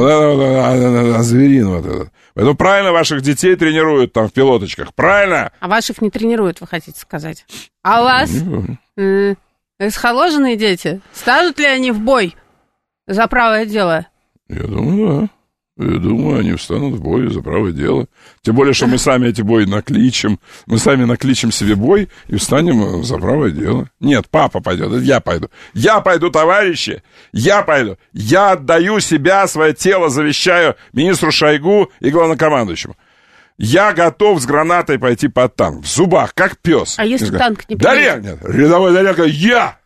S4: Зверин вот этот. Поэтому правильно ваших детей тренируют там в пилоточках. Правильно?
S5: А ваших не тренируют, вы хотите сказать? А у вас расхоложенные дети? Станут ли они в бой за правое дело?
S4: Я думаю, да. Я думаю, они встанут в бой за правое дело. Тем более, что мы сами эти бои накличем. Мы сами накличем себе бой и встанем за правое дело. Нет, папа пойдет, это я пойду. Я пойду, товарищи, я пойду. Я отдаю себя, свое тело завещаю министру Шойгу и главнокомандующему. Я готов с гранатой пойти под танк. В зубах, как пес.
S5: А если танк не придет?
S4: Нет, рядовой Даренко, я!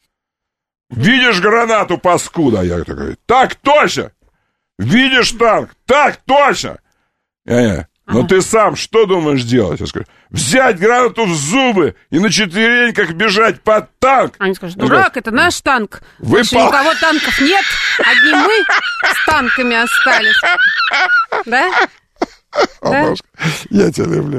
S4: Видишь гранату, паскуда? Я такой, так точно! Видишь танк? Так, точно! Но ты сам что думаешь делать? Я скажу, взять гранату в зубы и на четвереньках бежать под танк.
S5: Они скажут, дурак, это наш танк. Больше у кого танков нет, одни мы с танками остались. Да?
S4: Бабушка, я тебя люблю.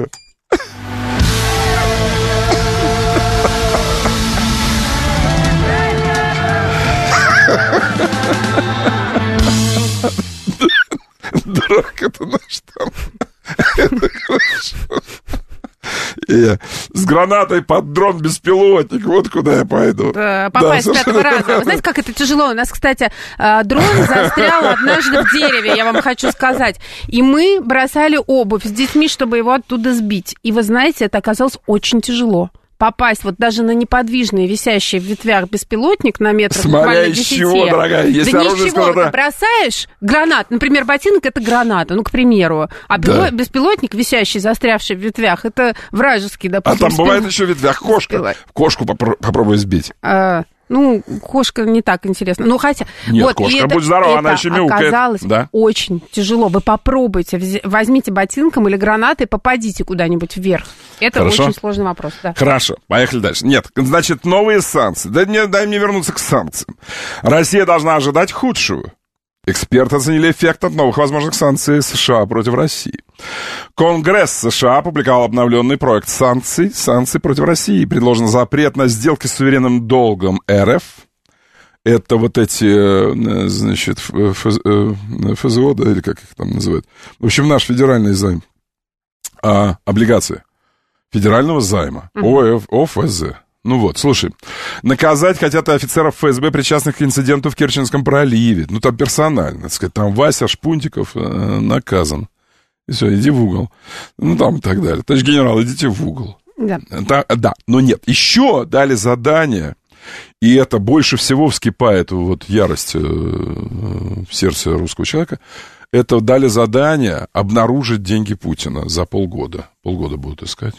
S4: Дурак, это наш танк. Это хорошо. С гранатой под дрон-беспилотник. Вот куда я пойду.
S5: Попасть с пятого раза. Вы знаете, как это тяжело? У нас, кстати, дрон застрял однажды в дереве, я вам хочу сказать. И мы бросали обувь с детьми, чтобы его оттуда сбить. И вы знаете, это оказалось очень тяжело. Попасть вот даже на неподвижный, висящий в ветвях беспилотник на метрах буквально 10.
S4: Смотря из чего, дорогая. Если
S5: да ничего, ты бросаешь гранат, например, ботинок — это граната, ну, к примеру. А беспилотник, висящий, застрявший в ветвях, это вражеский, допустим.
S4: А там бывает еще в ветвях кошка. Кошку попробуй сбить.
S5: Ну, кошка не так интересно. Ну, хотя...
S4: Нет, вот, кошка, будь здорова, она еще мяукает.
S5: Оказалось очень тяжело. Вы попробуйте, возьмите ботинком или гранатой и попадите куда-нибудь вверх. Это очень сложный вопрос. Да.
S4: Хорошо, поехали дальше. Нет, значит, новые санкции. Дай мне вернуться к санкциям. Россия должна ожидать худшего. Эксперты оценили эффект от новых возможных санкций США против России. Конгресс США опубликовал обновленный проект санкций против России. Предложен запрет на сделки с суверенным долгом РФ. Это вот эти, значит, ФЗО, да, или как их там называют. В общем, наш федеральный займ. Облигации федерального займа. ОФЗ. Ну вот, слушай, наказать хотят офицеров ФСБ, причастных к инциденту в Керченском проливе. Ну, там персонально, так сказать, там Вася Шпунтиков наказан. И все, иди в угол. Ну, там и так далее. Товарищ генерал, идите в угол. Да, но нет, еще дали задание, и это больше всего вскипает вот ярость в сердце русского человека. Это дали задание обнаружить деньги Путина за полгода. Полгода будут искать.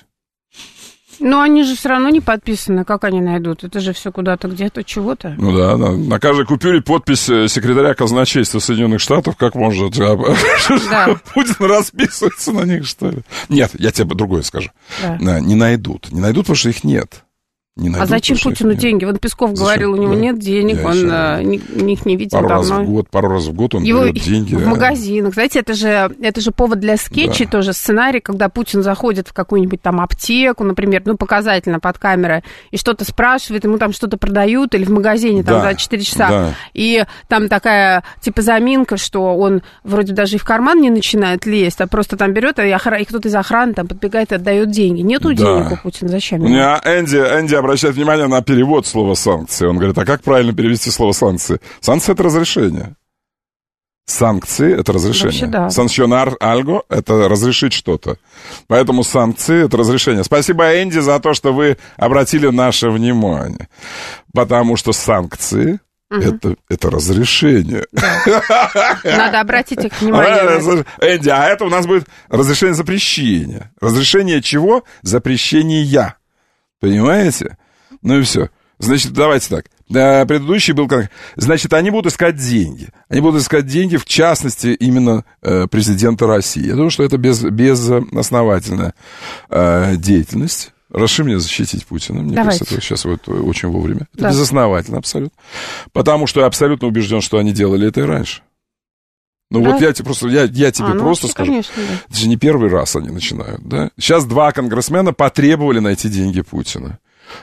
S5: Но они же все равно не подписаны. Как они найдут? Это же все куда-то, где-то, чего-то.
S4: Ну да. На каждой купюре подпись секретаря казначейства Соединенных Штатов. Как может Путин расписывается на них, что ли? Нет, я тебе другое скажу. Не найдут. Не найдут, потому что их нет.
S5: А зачем Путину деньги? Вот Песков говорил, у него нет денег, он их не видел давно.
S4: Пару раз в год он берет деньги.
S5: В магазинах. Знаете, это же повод для скетчей тоже, сценарий, когда Путин заходит в какую-нибудь там аптеку, например, ну, показательно под камерой, и что-то спрашивает, ему там что-то продают, или в магазине там за 4 часа. И там такая, типа, заминка, что он вроде даже и в карман не начинает лезть, а просто там берет, и кто-то из охраны там подбегает и отдает деньги. Нету денег у Путина, зачем?
S4: Энди обращает внимание на перевод слова «санкции». Он говорит, а как правильно перевести слово «санкции»? Санкции — это разрешение. Санкции — это разрешение. Да. Санкционар альго — это разрешить что-то. Поэтому санкции — это разрешение. Спасибо, Энди, за то, что вы обратили наше внимание. Потому что санкции — это разрешение.
S5: Да. Надо обратить их внимание.
S4: Энди, а это у нас будет разрешение запрещения. Разрешение чего? Запрещения. Понимаете? Ну и все. Значит, давайте так. Предыдущий был как... Значит, они будут искать деньги. Они будут искать деньги, в частности, именно президента России. Я думаю, что это безосновательная деятельность. Разреши мне защитить Путина. Мне кажется, это сейчас вот очень вовремя. Это безосновательно абсолютно. Потому что я абсолютно убежден, что они делали это и раньше. Ну вот я тебе просто скажу, конечно, это же не первый раз они начинают, да? Сейчас 2 конгрессмена потребовали найти деньги Путина.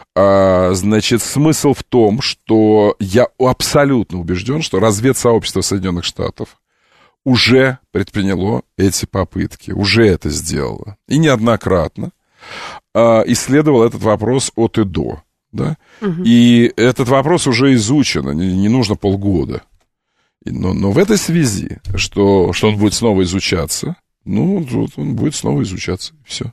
S4: Значит, смысл в том, что я абсолютно убежден, что разведсообщество Соединенных Штатов уже предприняло эти попытки, уже это сделало. И неоднократно исследовал этот вопрос от и до, да? И этот вопрос уже изучен, не нужно полгода. Но в этой связи, что он будет снова изучаться, ну, он будет снова изучаться, и все.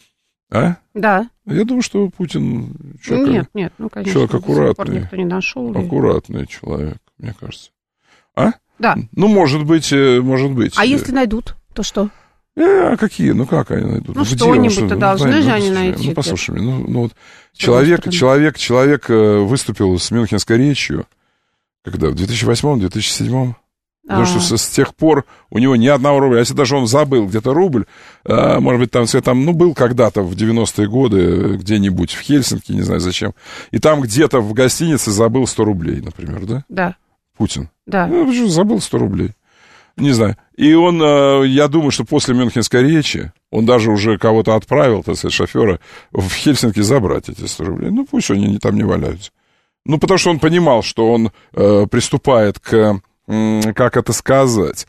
S4: А?
S5: Да.
S4: Я думаю, что Путин
S5: человек, ну, конечно,
S4: человек аккуратный.
S5: Никто не нашел.
S4: Аккуратный человек, мне кажется. А?
S5: Да.
S4: Ну, может быть.
S5: А если найдут, то что?
S4: Какие? Ну, как они найдут?
S5: Ну, что-нибудь-то должны же они найти.
S4: Ну, послушай меня, вот человек выступил с мюнхенской речью, когда? В 2008-2007? Потому что с тех пор у него ни одного рубля. Если даже он забыл где-то рубль, может быть, там был когда-то в 90-е годы где-нибудь в Хельсинки, не знаю зачем, и там где-то в гостинице забыл 100 рублей, например, да?
S5: Да.
S4: Путин.
S5: Да.
S4: Ну, забыл 100 рублей. Не знаю. И он, я думаю, что после мюнхенской речи он даже уже кого-то отправил, так сказать, шофера в Хельсинки забрать эти 100 рублей. Ну, пусть они там не валяются. Ну, потому что он понимал, что он приступает к... как это сказать,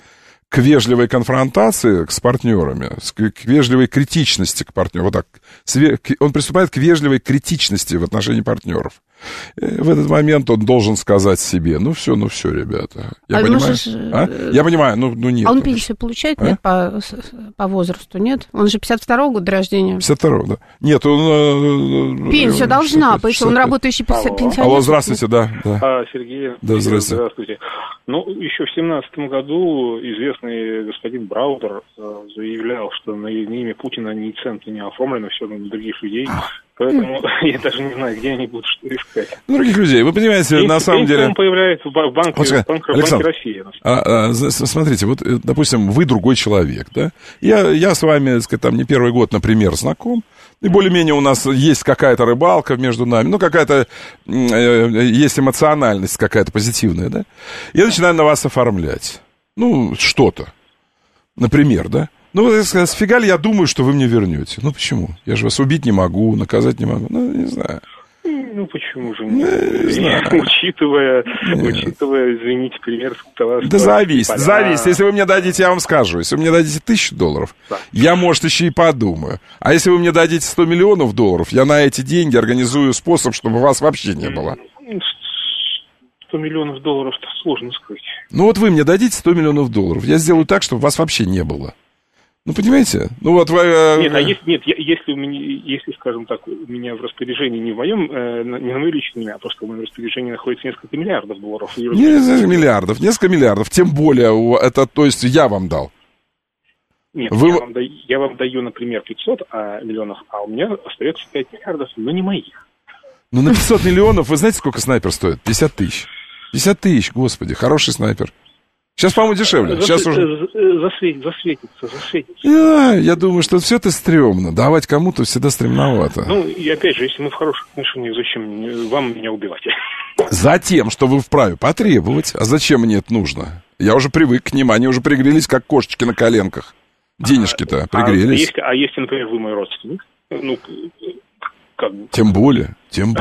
S4: к вежливой конфронтации с партнерами, к вежливой критичности к партнеру. Вот так. Он приступает к вежливой критичности в отношении партнеров. В этот момент он должен сказать себе, ну все, ребята. Я понимаю, я понимаю, нет.
S5: А он пенсию получает, нет, по возрасту, нет? Он же 52-го года рождения.
S4: 52-го, да. Нет, он...
S5: Пенсию должна, потому что он работающий пенсионер.
S4: Алло, здравствуйте, да.
S6: Сергей.
S4: Да, здравствуйте.
S6: Еще в 2017 году известный господин Браудер заявлял, что на имя Путина ни цента не оформлено, все на других людей. Поэтому я даже не знаю, где они будут что искать.
S4: Других людей. Вы понимаете, на самом деле...
S6: Он появляется в банке России.
S4: Смотрите, вот, допустим, вы другой человек, да? Я с вами, так сказать, там не первый год, например, знаком. И более-менее у нас есть какая-то рыбалка между нами. какая-то... есть эмоциональность какая-то позитивная, да? Я начинаю на вас оформлять. Что-то. Например, да? Сфига ли я думаю, что вы мне вернете? Почему? Я же вас убить не могу, наказать не могу. Не знаю.
S6: Почему же не знаю. Учитывая, извините, пример того, что...
S4: Да зависит. Если вы мне дадите, я вам скажу. Если вы мне дадите $1000, я, может, еще и подумаю. А если вы мне дадите $100 миллионов, я на эти деньги организую способ, чтобы вас вообще не было.
S6: $100 миллионов сложно скрыть.
S4: Вы мне дадите $100 миллионов. Я сделаю так, чтобы вас вообще не было. Понимаете?
S6: Если, скажем так, у меня в распоряжении не на моем личном, а просто в моем распоряжении находится несколько миллиардов долларов.
S4: Несколько миллиардов. Тем более, это, то есть, я вам дал.
S6: Нет, я вам даю, например, 500 миллионов, а у меня остается 5 миллиардов, но не моих.
S4: На 500 миллионов, вы знаете, сколько снайпер стоит? 50 тысяч. 50 тысяч, господи, хороший снайпер. Сейчас, по-моему, дешевле. Сейчас уже...
S6: Засветится.
S4: Я думаю, что все это стрёмно. Давать кому-то всегда стремновато.
S6: И опять же, если мы в хороших отношениях, зачем вам меня убивать?
S4: Затем, что вы вправе потребовать. А зачем мне это нужно? Я уже привык к ним, они уже пригрелись, как кошечки на коленках. Денежки-то пригрелись.
S6: А если, например, вы мой родственник? Как?
S4: Тем более.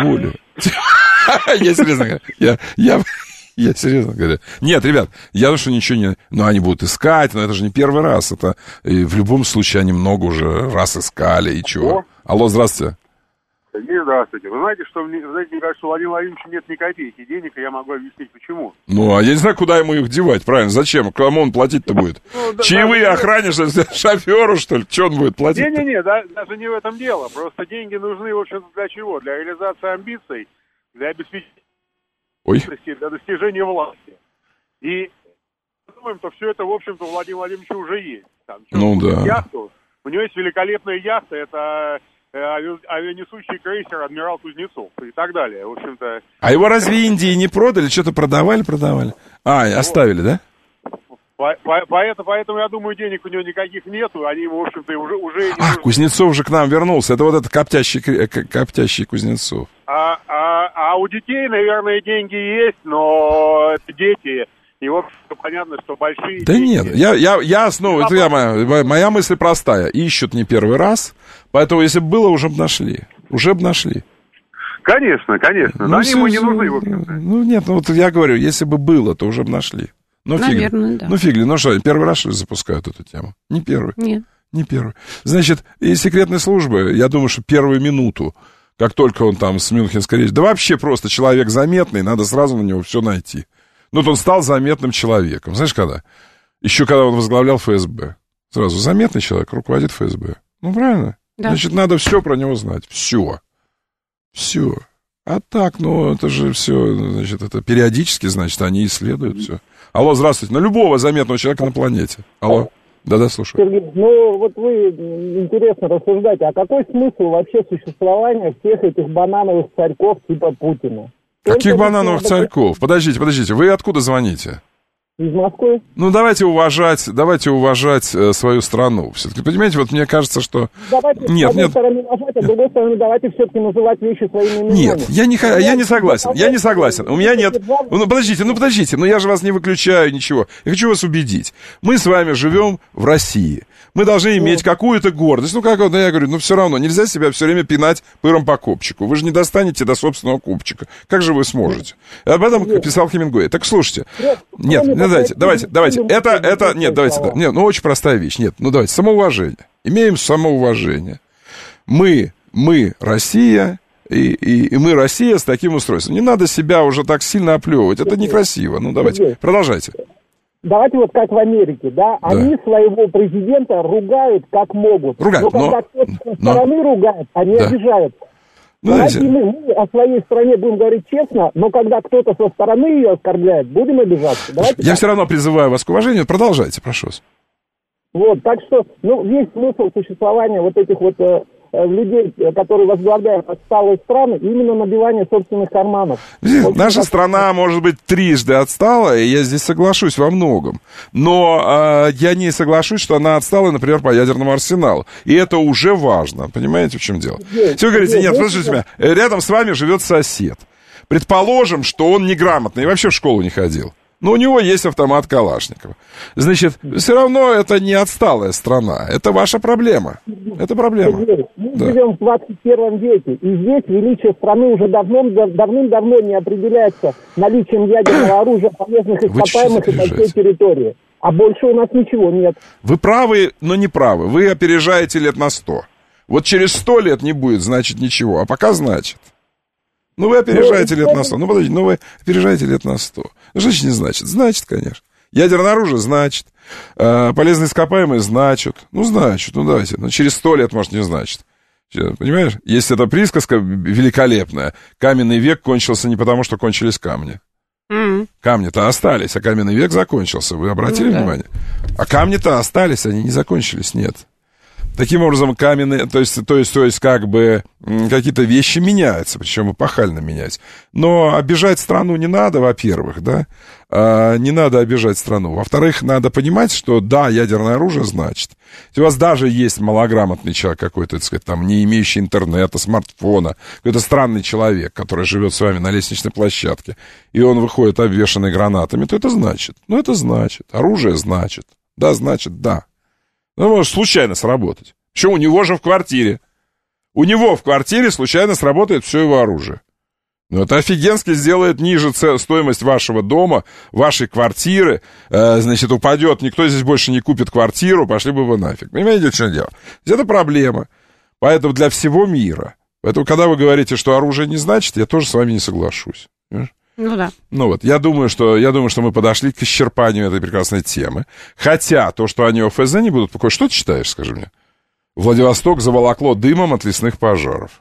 S4: Я серьезно говорю. Я серьезно говорю. Нет, ребят, я думаю, что ничего не... они будут искать, но это же не первый раз. Это и в любом случае они много уже раз искали, и чего. Алло, здравствуйте.
S10: Сергей, здравствуйте. Вы знаете, мне кажется, у Владимира Владимировича нет ни копейки денег, и я могу объяснить, почему.
S4: А я не знаю, куда ему их девать, правильно? Зачем? Кому он платить-то будет? Чаевые охране, что ли? Шоферу, что ли? Что он будет платить?
S10: Не-не-не, даже не в этом дело. Просто деньги нужны, в общем-то, для чего? Для реализации амбиций, для обеспечения... для достижения власти. И думаем, что все это, в общем-то, у Владимира Владимировича уже есть. Яхту. У него есть великолепная яхта, это авианесущий крейсер «Адмирал Кузнецов» и так далее, в общем-то.
S4: А его разве Индии не продали? Что-то продавали? Оставили, да?
S10: Поэтому, я думаю, денег у него никаких нету, они, в общем-то, уже...
S4: Кузнецов же к нам вернулся, это вот этот коптящий Кузнецов.
S10: А у детей, наверное, деньги есть, но это дети, и, в общем-то, понятно, что большие...
S4: Да
S10: деньги...
S4: нет, моя мысль простая, ищут не первый раз, поэтому, если бы было, уже бы нашли. Конечно, но они ему не нужны, в общем-то. Нет, я говорю, если бы было, то уже бы нашли.
S5: Наверное, да.
S4: Фигли, что, первый раз, что ли, запускают эту тему? Не первый.
S5: Нет.
S4: Не первый. Значит, и секретные службы, я думаю, что первую минуту, как только он там с Мюнхенской речи, да вообще просто человек заметный, надо сразу на него все найти. Он стал заметным человеком. Знаешь, когда? Еще когда он возглавлял ФСБ. Сразу заметный человек руководит ФСБ. Правильно? Да. Значит, надо все про него знать. Все. А так, это же все, значит, это периодически, значит, они исследуют все. Алло, здравствуйте. На любого заметного человека на планете. Алло. Да, слушаю.
S11: Сергей, вы интересно рассуждаете, а какой смысл вообще существования всех этих банановых царьков типа Путина?
S4: Каких банановых царьков? Подождите, вы откуда звоните?
S11: Из Москвы.
S4: Давайте уважать свою страну. Все-таки, понимаете, мне кажется, что...
S11: Давайте, с одной стороны уважать, а с другой стороны давайте все-таки называть вещи своими именами.
S4: Нет, я не согласен. У меня нет... Подождите, я же вас не выключаю, ничего. Я хочу вас убедить. Мы с вами живем в России. Мы должны иметь какую-то гордость. Я говорю, все равно, нельзя себя все время пинать пыром по копчику. Вы же не достанете до собственного копчика. Как же вы сможете? Об этом писал Хемингуэй. Так слушайте. Нет, давайте. Нет, очень простая вещь. Нет, давайте, самоуважение. Имеем самоуважение. Мы Россия, и мы Россия с таким устройством. Не надо себя уже так сильно оплевывать, это некрасиво. Давайте, продолжайте.
S11: Давайте вот как в Америке, да? Они своего президента ругают как могут. Но когда кто-то со стороны ругает, они обижаются. Давайте мы о своей стране будем говорить честно, но когда кто-то со стороны ее оскорбляет, будем обижаться.
S4: Я все равно призываю вас к уважению. Продолжайте, прошу вас.
S11: Вот, так что, весь смысл существования вот этих вот людей, которые возглавляют отсталые страны, именно набивание собственных карманов.
S4: Наша страна, может быть, трижды отстала, и я здесь соглашусь во многом. Но я не соглашусь, что она отстала, например, по ядерному арсеналу. И это уже важно. Понимаете, в чем дело? Вы говорите, нет, послушайте меня, рядом с вами живет сосед. Предположим, что он неграмотный и вообще в школу не ходил. Но у него есть автомат Калашникова. Значит, все равно это не отсталая страна. Это ваша проблема. Это проблема.
S11: Мы живем в 21 веке. И здесь величие страны уже давным-давно не определяется наличием ядерного оружия, полезных ископаемых и большой территории. А больше у нас ничего нет.
S4: Вы правы, но не правы. Вы опережаете лет на 100. Вот через 100 лет не будет, значит, ничего. А пока значит. Вы опережаете лет на 100. Подождите, вы опережаете лет на 100. Что значит не значит? Значит, конечно. Ядерное оружие значит. Полезные ископаемые значат. Значит, давайте. Но через 100 лет, может, не значит. Понимаешь? Есть эта присказка великолепная. Каменный век кончился не потому, что кончились камни. Камни-то остались, а каменный век закончился. Вы обратили внимание? А камни-то остались, они не закончились, нет. Таким образом, каменные, то есть как бы какие-то вещи меняются, причем эпохально меняются. Но обижать страну не надо, во-первых, да, не надо обижать страну. Во-вторых, надо понимать, что да, ядерное оружие значит. Если у вас даже есть малограмотный человек какой-то, так сказать, там, не имеющий интернета, смартфона, какой-то странный человек, который живет с вами на лестничной площадке, и он выходит обвешанный гранатами, то это значит. Это значит. Оружие значит. Да, значит, да. Может случайно сработать. Причем у него же в квартире. У него в квартире случайно сработает все его оружие. Это офигенски сделает ниже стоимость вашего дома, вашей квартиры. Значит, упадет, никто здесь больше не купит квартиру, пошли бы вы нафиг. Понимаете, что дело? Это проблема. Поэтому для всего мира. Поэтому, когда вы говорите, что оружие не значит, я тоже с вами не соглашусь. Понимаешь?
S5: Да.
S4: Я думаю, что мы подошли к исчерпанию этой прекрасной темы. Хотя то, что они ОФЗ не будут покупать... Что ты читаешь, скажи мне? Владивосток заволокло дымом от лесных пожаров.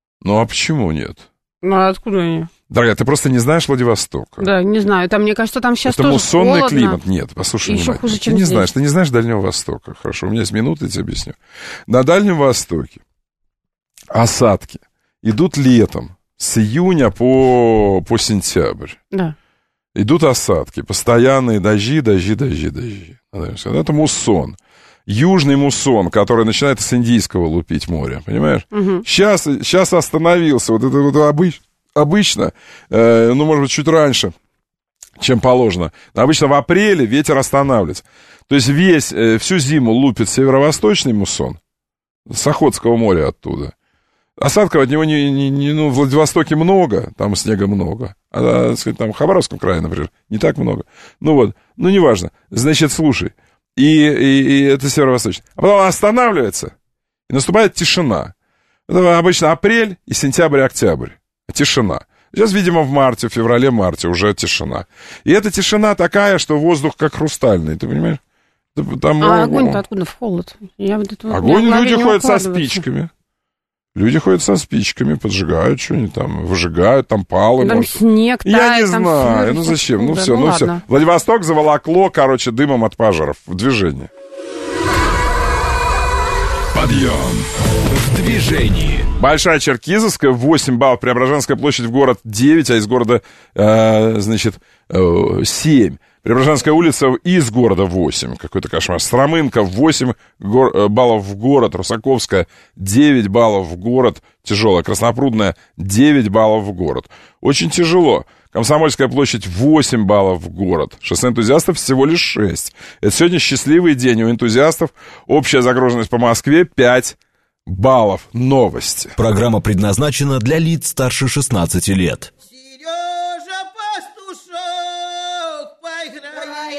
S4: А почему нет?
S5: А откуда они?
S4: Дорогая, ты просто не знаешь Владивостока.
S5: Да, не знаю. Мне кажется, там сейчас
S4: это
S5: тоже
S4: муссонный
S5: холодно.
S4: Климат. Нет, послушай
S5: еще
S4: внимательно.
S5: Хуже, чем здесь.
S4: Ты не знаешь Дальнего Востока. Хорошо, у меня есть минута, я тебе объясню. На Дальнем Востоке осадки идут летом. С июня по сентябрь.
S5: Да.
S4: Идут осадки, постоянные дожди. Это муссон. Южный муссон, который начинает с Индийского лупить море, понимаешь? Угу. Сейчас остановился. Вот это вот обычно, может быть, чуть раньше, чем положено. Обычно в апреле ветер останавливается. То есть всю зиму лупит северо-восточный муссон с Охотского моря оттуда. Осадков от него в Владивостоке много, там снега много. А, так сказать, там в Хабаровском крае, например, не так много. Неважно. Значит, слушай, и это северо-восточный. А потом он останавливается, и наступает тишина. Это обычно апрель и сентябрь-октябрь. Тишина. Сейчас, видимо, в феврале-марте уже тишина. И эта тишина такая, что воздух как хрустальный, ты понимаешь?
S5: Огонь-то откуда в холод?
S4: Огонь, люди ходят со спичками. Люди ходят со спичками, поджигают что-нибудь там, выжигают, там палы.
S5: Там снег тает,
S4: я не знаю, зачем, все. Владивосток заволокло, дымом от пожаров в движении.
S1: Подъем в движении.
S4: Большая Черкизовская, 8 баллов, Преображенская площадь в город 9, а из города, 7. Преображенская улица из города 8. Какой-то кошмар. Стромынка 8 баллов в город. Русаковская 9 баллов в город. Тяжелая. Краснопрудная 9 баллов в город. Очень тяжело. Комсомольская площадь 8 баллов в город. Шоссе энтузиастов всего лишь 6. Это сегодня счастливый день у энтузиастов. Общая загруженность по Москве 5 баллов. Новости.
S1: Программа предназначена для лиц старше 16 лет.
S2: Сережа Пастушок, поиграй.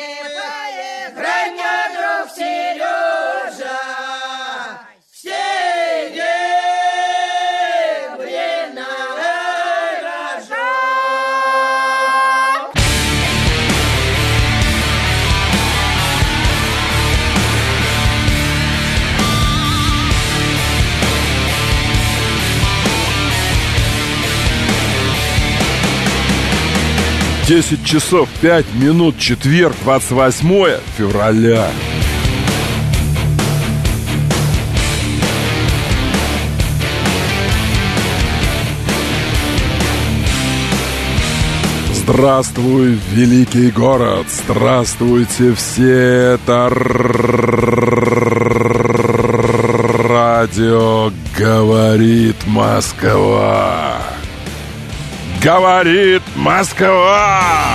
S4: 10 часов 5 минут, четверг, 28 февраля. Здравствуй, великий город! Здравствуйте все! Это радио «Говорит Москва». Говорит Москва!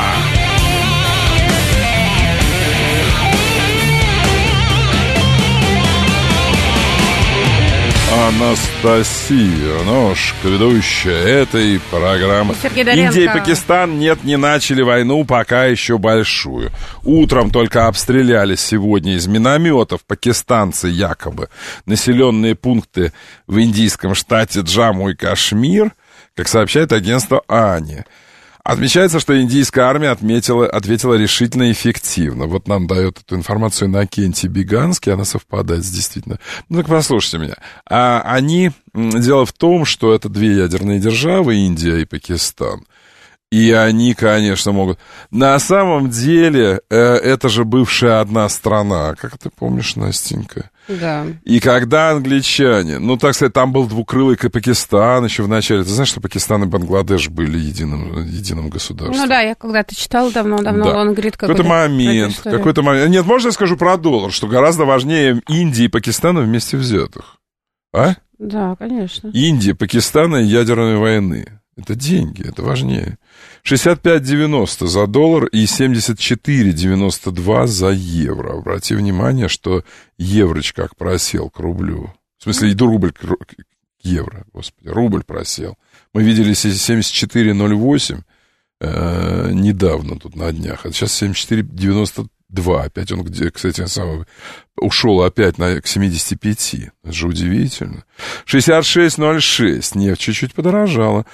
S4: Анастасия Ножка, ведущая этой программы. Индия и Пакистан не начали войну, пока еще большую. Утром только обстреляли сегодня из минометов пакистанцы якобы населенные пункты в индийском штате Джамму и Кашмир, как сообщает агентство АНИ. Отмечается, что индийская армия ответила решительно и эффективно. Вот нам дает эту информацию Иннокентий Биганский, она совпадает действительно. Ну так послушайте меня. Дело в том, что это две ядерные державы, Индия и Пакистан. И они, конечно, могут... На самом деле, это же бывшая одна страна. Как ты помнишь, Настенька?
S5: Да.
S4: И когда англичане... Ну, так сказать, там был двукрылый Пакистан еще в начале. Ты знаешь, что Пакистан и Бангладеш были единым государством?
S5: Ну да, я когда-то читала давно-давно.
S4: Да.
S5: Он говорит,
S4: какой-то момент. Нет, можно я скажу про доллар, что гораздо важнее Индии и Пакистана вместе взятых? А?
S5: Да, конечно.
S4: Индия, Пакистана и ядерной войны. Это деньги, это важнее. 65,90 за доллар и 74,92 за евро. Обрати внимание, что евроч как просел к рублю. В смысле, рубль к евро, господи, рубль просел. Мы видели 74,08 недавно тут на днях, а сейчас 74,92. Опять он, кстати, ушел опять к 75. Это же удивительно. 66,06. Нефть чуть-чуть подорожала.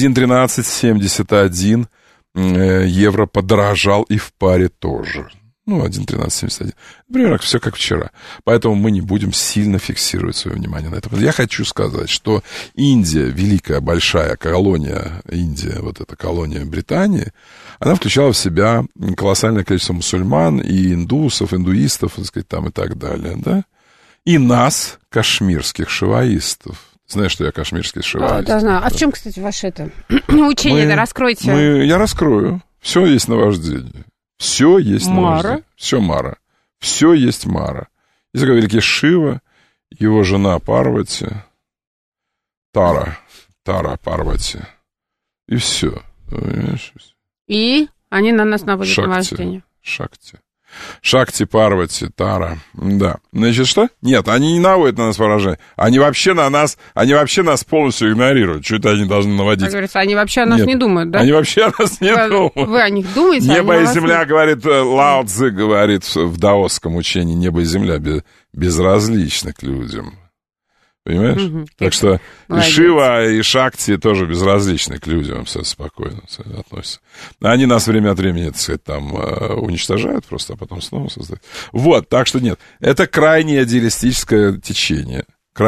S4: 1,1371 евро подорожал и в паре тоже. Ну, 1,1371. Например, все как вчера. Поэтому мы не будем сильно фиксировать свое внимание на этом. Я хочу сказать, что Индия, великая, большая колония, Индия, вот эта колония Британии, она включала в себя колоссальное количество мусульман и индусов, индуистов, так сказать, там и так далее, да? И нас, кашмирских шиваистов. Знаешь, что я кашмирский шиваист?
S5: Да, знаю. А в чем, кстати, ваше учение? Раскройте.
S4: Я раскрою. Все есть наваждение. Все есть наваждение. Все Мара. Все есть Мара. Есть такой великий Шива, его жена Парвати, Тара Парвати. И все. Понимаешь?
S5: И они на нас наводят наваждение.
S4: Шакти, Парвати, Тара. Да. Значит, что? Нет, они не наводят на нас поражение. Они вообще нас полностью игнорируют. Что это они должны наводить?
S5: Как говорится, они вообще о нас не думают, да?
S4: Они вообще о нас не думают.
S5: Вы о них думаете?
S4: Небо и земля, говорит Лао Цзы, говорит в даосском учении, небо и земля безразличны к людям. Понимаешь? Так что и Шива, и Шакти тоже безразличны к людям, все спокойно относятся. Они нас время от времени, так сказать, там уничтожают просто, а потом снова создают. Вот, так что нет. Это крайне идеалистическое течение.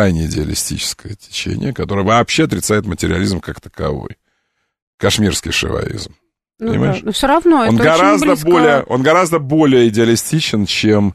S4: Которое вообще отрицает материализм как таковой. Кашмирский шиваизм. Понимаешь?
S5: Да, но все равно
S4: он гораздо более идеалистичен, чем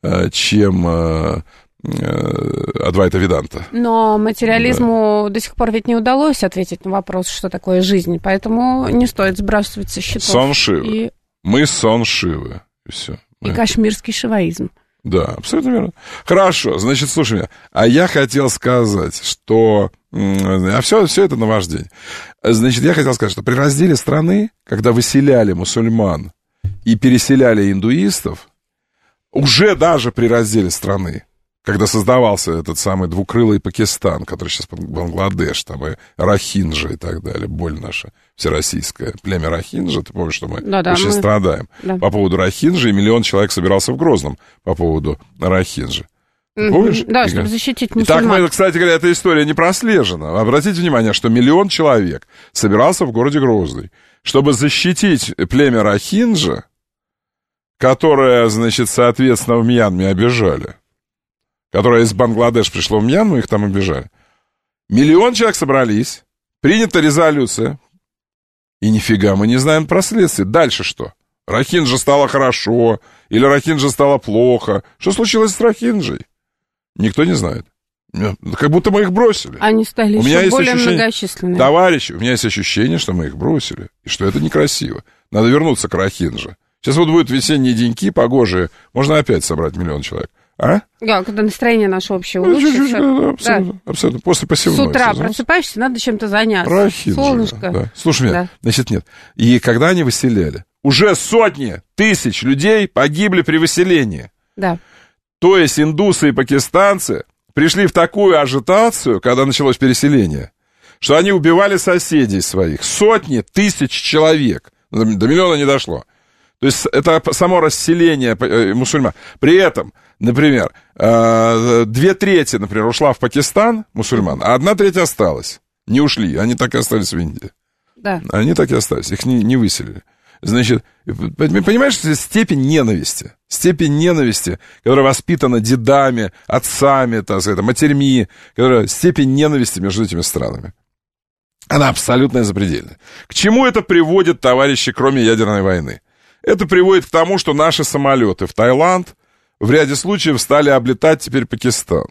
S4: Адвайта Веданта.
S5: Но материализму до сих пор ведь не удалось ответить на вопрос, что такое жизнь, поэтому не стоит сбрасывать со счетов.
S4: Сон Шивы. Мы сон Шивы. И все.
S5: И кашмирский шиваизм.
S4: Да, абсолютно верно. Хорошо, значит, слушай меня. А я хотел сказать, что... все это наваждение. Значит, я хотел сказать, что при разделе страны, когда выселяли мусульман и переселяли индуистов, уже даже при разделе страны, когда создавался этот самый двукрылый Пакистан, который сейчас Бангладеш, там и Рохинджа и так далее, боль наша всероссийская, племя Рохинджа, ты помнишь, что мы очень страдаем по поводу Рохинджи, и 1 миллион человек собирался в Грозном по поводу Рохинджи. Помнишь?
S5: Да, чтобы защитить мусульман.
S4: И так, кстати говоря, эта история не прослежена. Обратите внимание, что 1 миллион человек собирался в городе Грозный, чтобы защитить племя Рохинджа, которое, значит, соответственно, в Мьянме обижали. Которое из Бангладеш пришло в Мьянму, их там обижали. 1 миллион человек собрались, принята резолюция, И нифига мы не знаем последствий. Дальше что? Рохинджа стало хорошо, или Рохинджа стало плохо. Что случилось с Рохинджей? Никто не знает. Как будто мы их бросили.
S5: Они стали еще более многочисленными.
S4: Товарищи, у меня есть ощущение, что мы их бросили, и что это некрасиво. Надо вернуться к Рохиндже. Сейчас вот будут весенние деньки погожие, можно опять собрать 1 миллион человек. А?
S5: Да, когда настроение наше общее улучшится.
S4: Абсолютно, абсолютно. После посевной.
S5: С утра просыпаешься, надо чем-то заняться.
S4: Рохинджа.
S5: Солнышко.
S4: Да. Слушай меня, значит, нет. И когда они выселяли, уже сотни тысяч людей погибли при выселении.
S5: Да.
S4: То есть индусы и пакистанцы пришли в такую ажитацию, когда началось переселение, что они убивали соседей своих. Сотни тысяч человек. До 1 миллиона не дошло. То есть это само расселение мусульман. При этом, например, 2/3, например, ушла в Пакистан мусульман, а 1/3 осталась. Не ушли, они так и остались в Индии.
S5: Да.
S4: Они так и остались, их не выселили. Значит, понимаешь, степень ненависти, которая воспитана дедами, отцами, так сказать, матерьми, степень ненависти между этими странами, она абсолютно запредельная. К чему это приводит, товарищи, кроме ядерной войны? Это приводит к тому, что наши самолеты в Таиланд в ряде случаев стали облетать теперь Пакистан.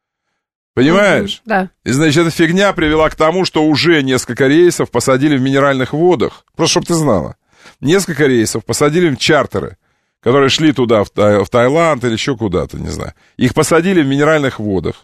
S4: Понимаешь?
S5: Да.
S4: И, значит, эта фигня привела к тому, что уже несколько рейсов посадили в минеральных водах. Просто, чтобы ты знала. Несколько рейсов посадили в чартеры, которые шли туда, в Таиланд или еще куда-то, не знаю. Их посадили в минеральных водах.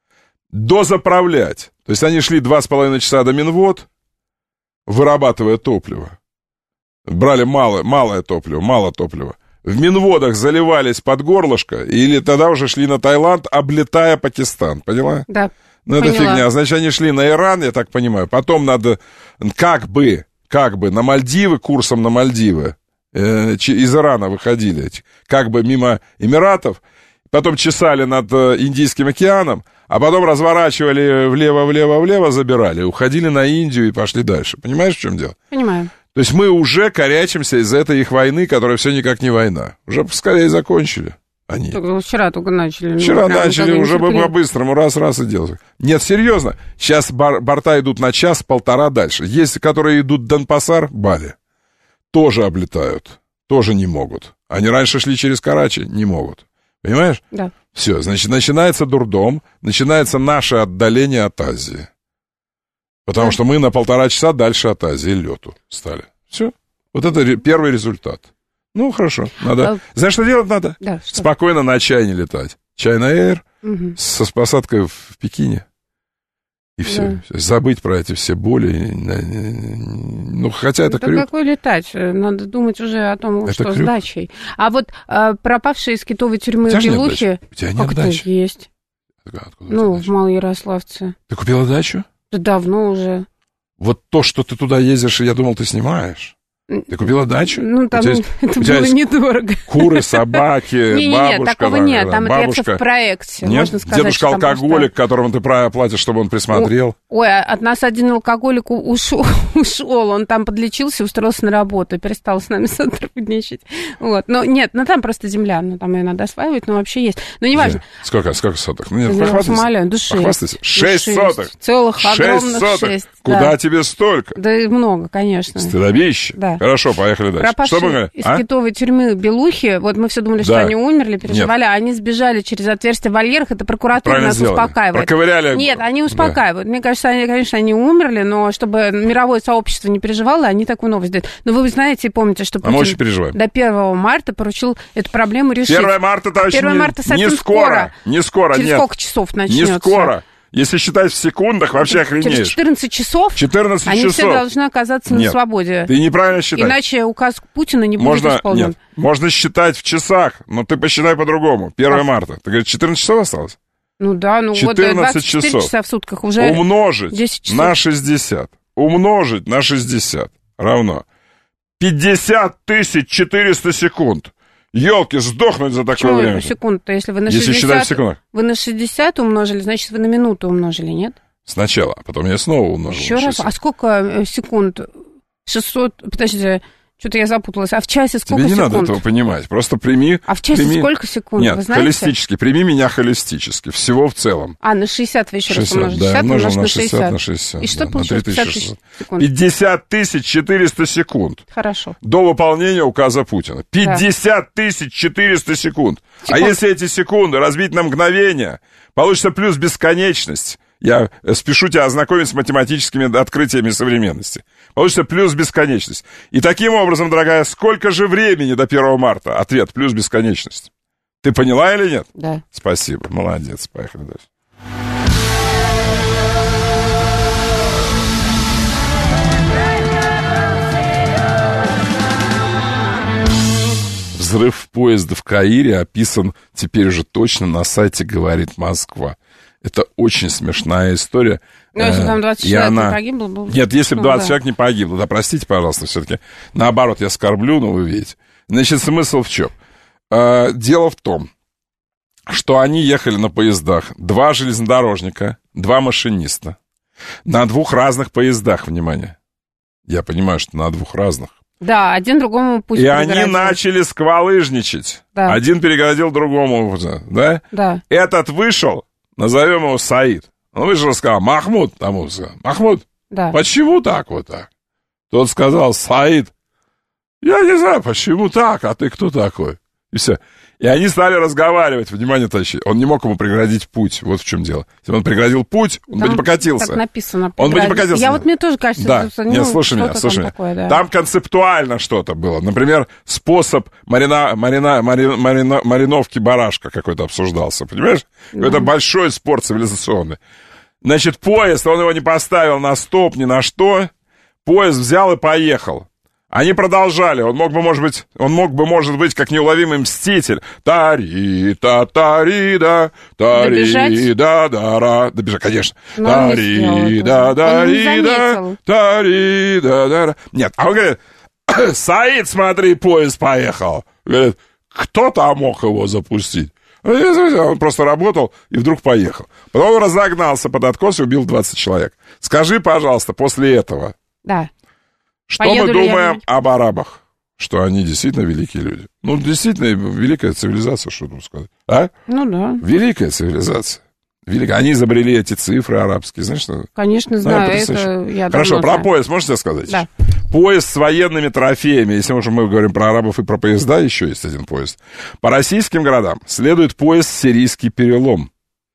S4: Дозаправлять. То есть они шли 2,5 часа до Минвод, вырабатывая топливо. Брали мало топлива. В Минводах заливались под горлышко, или тогда уже шли на Таиланд, облетая Пакистан. Поняла?
S5: Да.
S4: Ну, это фигня. Значит, они шли на Иран, я так понимаю. Потом надо как бы на Мальдивы, курсом на Мальдивы, из Ирана выходили, как бы мимо Эмиратов, потом чесали над Индийским океаном, а потом разворачивали влево, забирали, уходили на Индию и пошли дальше. Понимаешь, в чем дело?
S5: Понимаю.
S4: То есть мы уже корячимся из-за этой их войны, которая все никак не война. Уже скорее закончили они.
S5: Вчера только начали.
S4: Вчера начали, уже по-быстрому, раз и делать. Нет, серьезно, сейчас борта идут на 1-1,5 дальше. Есть, которые идут Денпасар, Бали, тоже облетают, тоже не могут. Они раньше шли через Карачи, не могут. Понимаешь?
S5: Да.
S4: Все, значит, начинается дурдом, начинается наше отдаление от Азии. Потому что мы на 1,5 часа дальше от Азии лету стали. Все. Вот это первый результат. Ну, хорошо. Надо. Знаешь, что делать надо?
S5: Да, что?
S4: Спокойно на Чайне летать. China Air с посадкой в Пекине. И все. Да. Забыть про эти все боли. Ну, хотя это крюк.
S5: Какой летать? Надо думать уже о том, это что крюк. С дачей. А вот пропавшие из китовой тюрьмы в Белухе...
S4: У тебя нет дачи?
S5: Есть. Ну, в Малоярославце.
S4: Ты купила дачу?
S5: Да давно уже.
S4: Вот то, что ты туда ездишь, я думал, ты снимаешь. Ты купила дачу?
S5: Ну, там это было недорого.
S4: Куры, собаки, бабушка.
S5: Нет, такого нет, там это в проекте, можно сказать.
S4: Дедушка-алкоголик, которому ты платишь, чтобы он присмотрел.
S5: Ой, от нас один алкоголик ушел, он там подлечился, устроился на работу, перестал с нами сотрудничать. Вот, но нет, там просто земля, там ее надо осваивать, но вообще есть. Но неважно.
S4: Сколько соток? Ну, нет,
S5: похвастайся.
S4: 6 соток.
S5: Целых огромных 6.
S4: Куда тебе столько?
S5: Да много, конечно.
S4: Стыдобище.
S5: Да.
S4: Хорошо, поехали дальше.
S5: Пропавшие из китовой тюрьмы Белухи, вот мы все думали, что они умерли, переживали, а они сбежали через отверстие в вольерах, это прокуратура нас успокаивает.
S4: Проковыряли.
S5: Нет, они успокаивают. Мне кажется, конечно, они умерли, но чтобы мировое сообщество не переживало, они такую новость дают. Но вы знаете и помните, что Путин до 1 марта поручил эту проблему решить.
S4: 1 марта, товарищи,
S5: 1 марта совсем
S4: скоро. Не скоро,
S5: через сколько часов начнется?
S4: Не скоро. Если считать в секундах, вообще охренеешь.
S5: Через 14 часов?
S4: 14
S5: они
S4: часов.
S5: все должны оказаться на свободе.
S4: Ты неправильно считаешь.
S5: Иначе указ Путина не будет исполнен.
S4: Нет, можно считать в часах, но ты посчитай по-другому. 1 марта. Ты говоришь, 14 часов осталось?
S5: Ну да, ну
S4: 14
S5: вот 24 часа в сутках уже.
S4: Умножить на 60. Умножить на 60 равно 50 400 секунд. Ёлки, сдохнуть за такое время.
S5: Секунд-то, если вы на 60...
S4: Если считать в секундах.
S5: Вы на 60 умножили, значит, вы на минуту умножили, нет?
S4: Сначала, а потом я снова умножил.
S5: Еще раз, а сколько секунд? 600, подожди, Что-то я запуталась. А в часе сколько
S4: секунд? Тебе не
S5: секунд?
S4: надо этого понимать. Просто прими...
S5: А в часе сколько секунд?
S4: Нет,
S5: вы знаете?
S4: холистически. Прими меня холистически. Всего в целом.
S5: На 60 вы еще раз умножите.
S4: Да,
S5: 60
S4: умножил
S5: на 60.
S4: На 60.
S5: И что получилось? 50 тысяч секунд.
S4: 50 400 секунд.
S5: Хорошо.
S4: До выполнения указа Путина. 50 400 секунд. А если эти секунды разбить на мгновения, получится плюс бесконечность. Я спешу тебя ознакомить с математическими открытиями современности. Получится плюс бесконечность. И таким образом, дорогая, сколько же времени до 1 марта? Ответ: плюс бесконечность. Ты поняла или нет?
S5: Да.
S4: Спасибо, молодец. Поехали дальше. Взрыв поезда в Каире описан теперь уже точно на сайте «Говорит Москва». Это очень смешная история.
S5: Ну, если там 20 человек не погибло, было...
S4: Нет, если бы 20 человек не погибло, да, простите, пожалуйста, все-таки. Наоборот, я скорблю, но вы видите. Значит, смысл в чем? Дело в том, что они ехали на поездах. 2 железнодорожника, 2 машиниста. На 2 разных поездах, внимание. Я понимаю, что на 2 разных.
S5: Да, один другому пусть
S4: и они начали сквалыжничать. Да. Один перегородил другому, да?
S5: Да.
S4: Этот вышел, назовем его Саид. Он вышел и сказал: Махмуд, тому сказал: Махмуд,
S5: да.
S4: Почему так вот так? Тот сказал: Саид, я не знаю, почему так, а ты кто такой? И все. И они стали разговаривать, внимание, товарищи. Он не мог ему преградить путь, вот в чем дело. Если бы он преградил путь, он бы не покатился.
S5: Так написано.
S4: Он бы не покатился.
S5: Мне тоже кажется,
S4: да.
S5: что...
S4: Нет, слушай меня.
S5: Такое, да.
S4: Там концептуально что-то было. Например, способ мариновки барашка какой-то обсуждался, понимаешь? Да. Это большой спор цивилизационный. Значит, поезд, он его не поставил на стоп, ни на что. Поезд взял и поехал. Они продолжали. Он мог бы, может быть, как неуловимый мститель. Тари-та-тари-да, тари-да-да-ра. Добежать, конечно. Тари-да-да-ри-да, тари-да-да-ра. Нет, а он говорит: Саид, смотри, поезд поехал. Говорит: кто там мог его запустить? Он просто работал и вдруг поехал. Потом он разогнался под откос и убил 20 человек. Скажи, пожалуйста, после этого...
S5: Да.
S4: Что мы думаем об арабах? Что они действительно великие люди. Ну, действительно, великая цивилизация, что тут сказать. А?
S5: Ну, да.
S4: Великая цивилизация. Великая. Они изобрели эти цифры арабские, знаешь что?
S5: Конечно, знаю. Это я
S4: Хорошо, про поезд можете сказать?
S5: Да.
S4: Поезд с военными трофеями. Если уже мы говорим про арабов и про поезда, еще есть один поезд. По российским городам следует поезд «Сирийский перелом».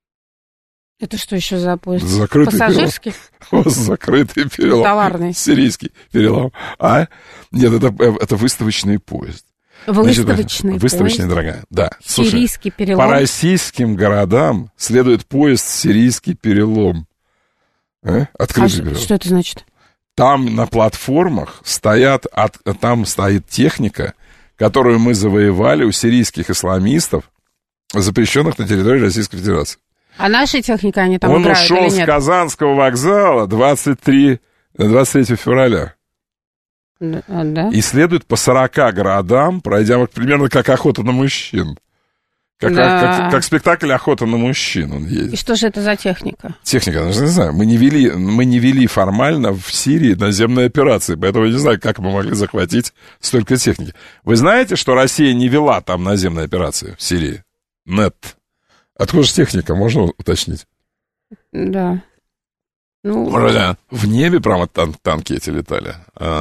S5: Это что еще за поезд?
S4: Закрытый
S5: пассажирский?
S4: Закрытый перелом.
S5: Товарный.
S4: Сирийский перелом. А? Нет, это выставочный поезд.
S5: Выставочный поезд?
S4: Выставочный, дорогая. Да.
S5: Сирийский перелом.
S4: По российским городам следует поезд «Сирийский перелом». Открытый перелом.
S5: Что это значит?
S4: Там на платформах там стоит техника, которую мы завоевали у сирийских исламистов, запрещенных на территории Российской Федерации.
S5: А наша техника они там
S4: играют или нет?
S5: Он ушел
S4: с Казанского вокзала 23 февраля.
S5: Да?
S4: И следует по 40 городам, пройдя примерно как охота на мужчин. Как спектакль «Охота на мужчин» он едет.
S5: И что же это за техника?
S4: Техника, не знаю. Мы не вели формально в Сирии наземные операции, поэтому я не знаю, как мы могли захватить столько техники. Вы знаете, что Россия не вела там наземные операции в Сирии? Нет. Откуда же техника, можно уточнить?
S5: Да.
S4: В небе прямо танки эти летали.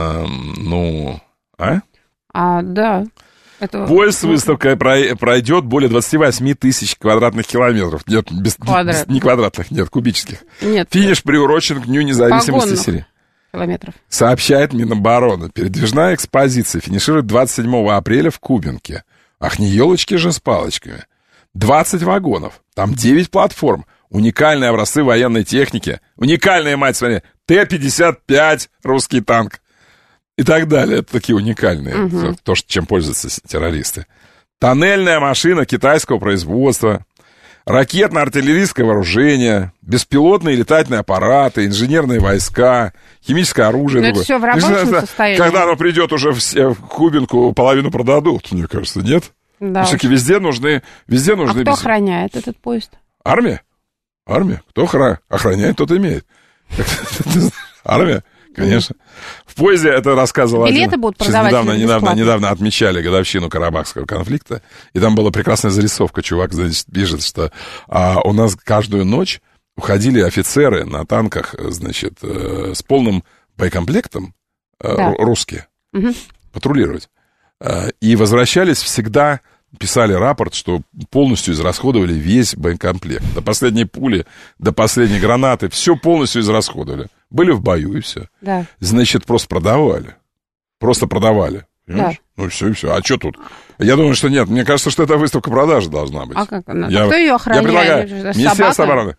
S5: Да.
S4: Поезд с выставкой пройдет более 28 тысяч квадратных километров. Нет, не квадратных, нет, кубических.
S5: Нет.
S4: Финиш приурочен к Дню независимости Сирии.
S5: Километров.
S4: Сообщает Минобороны. Передвижная экспозиция финиширует 27 апреля в Кубинке. Ах, не елочки же с палочками. 20 вагонов, там 9 платформ, уникальные образцы военной техники, уникальные, мать смотри, Т-55, русский танк и так далее. Это такие уникальные, то, чем пользуются террористы. Тоннельная машина китайского производства, ракетно-артиллерийское вооружение, беспилотные летательные аппараты, инженерные войска, химическое оружие.
S5: Но это все в рабочем состоянии.
S4: Когда оно придет уже в Кубинку, половину продадут, мне кажется, нет?
S5: Да.
S4: Все-таки везде нужны...
S5: А кто охраняет этот поезд?
S4: Армия. Кто охраняет, тот имеет. Армия. Конечно. В поезде это рассказывал
S5: билеты будут продавать
S4: недавно отмечали годовщину Карабахского конфликта, и там была прекрасная зарисовка. Чувак, значит, пишет, что у нас каждую ночь уходили офицеры на танках, значит, с полным боекомплектом, русские, патрулировать. И возвращались всегда, писали рапорт, что полностью израсходовали весь боекомплект. До последней пули, до последней гранаты, все полностью израсходовали. Были в бою, и все.
S5: Да.
S4: Значит, просто продавали. Понимаешь? Да. Ну, все, и все. А что тут? Я думаю, что нет. Мне кажется, что это выставка продажи должна быть.
S5: А как она? Кто ее охраняет?
S4: Я предлагаю. Министерство обороны.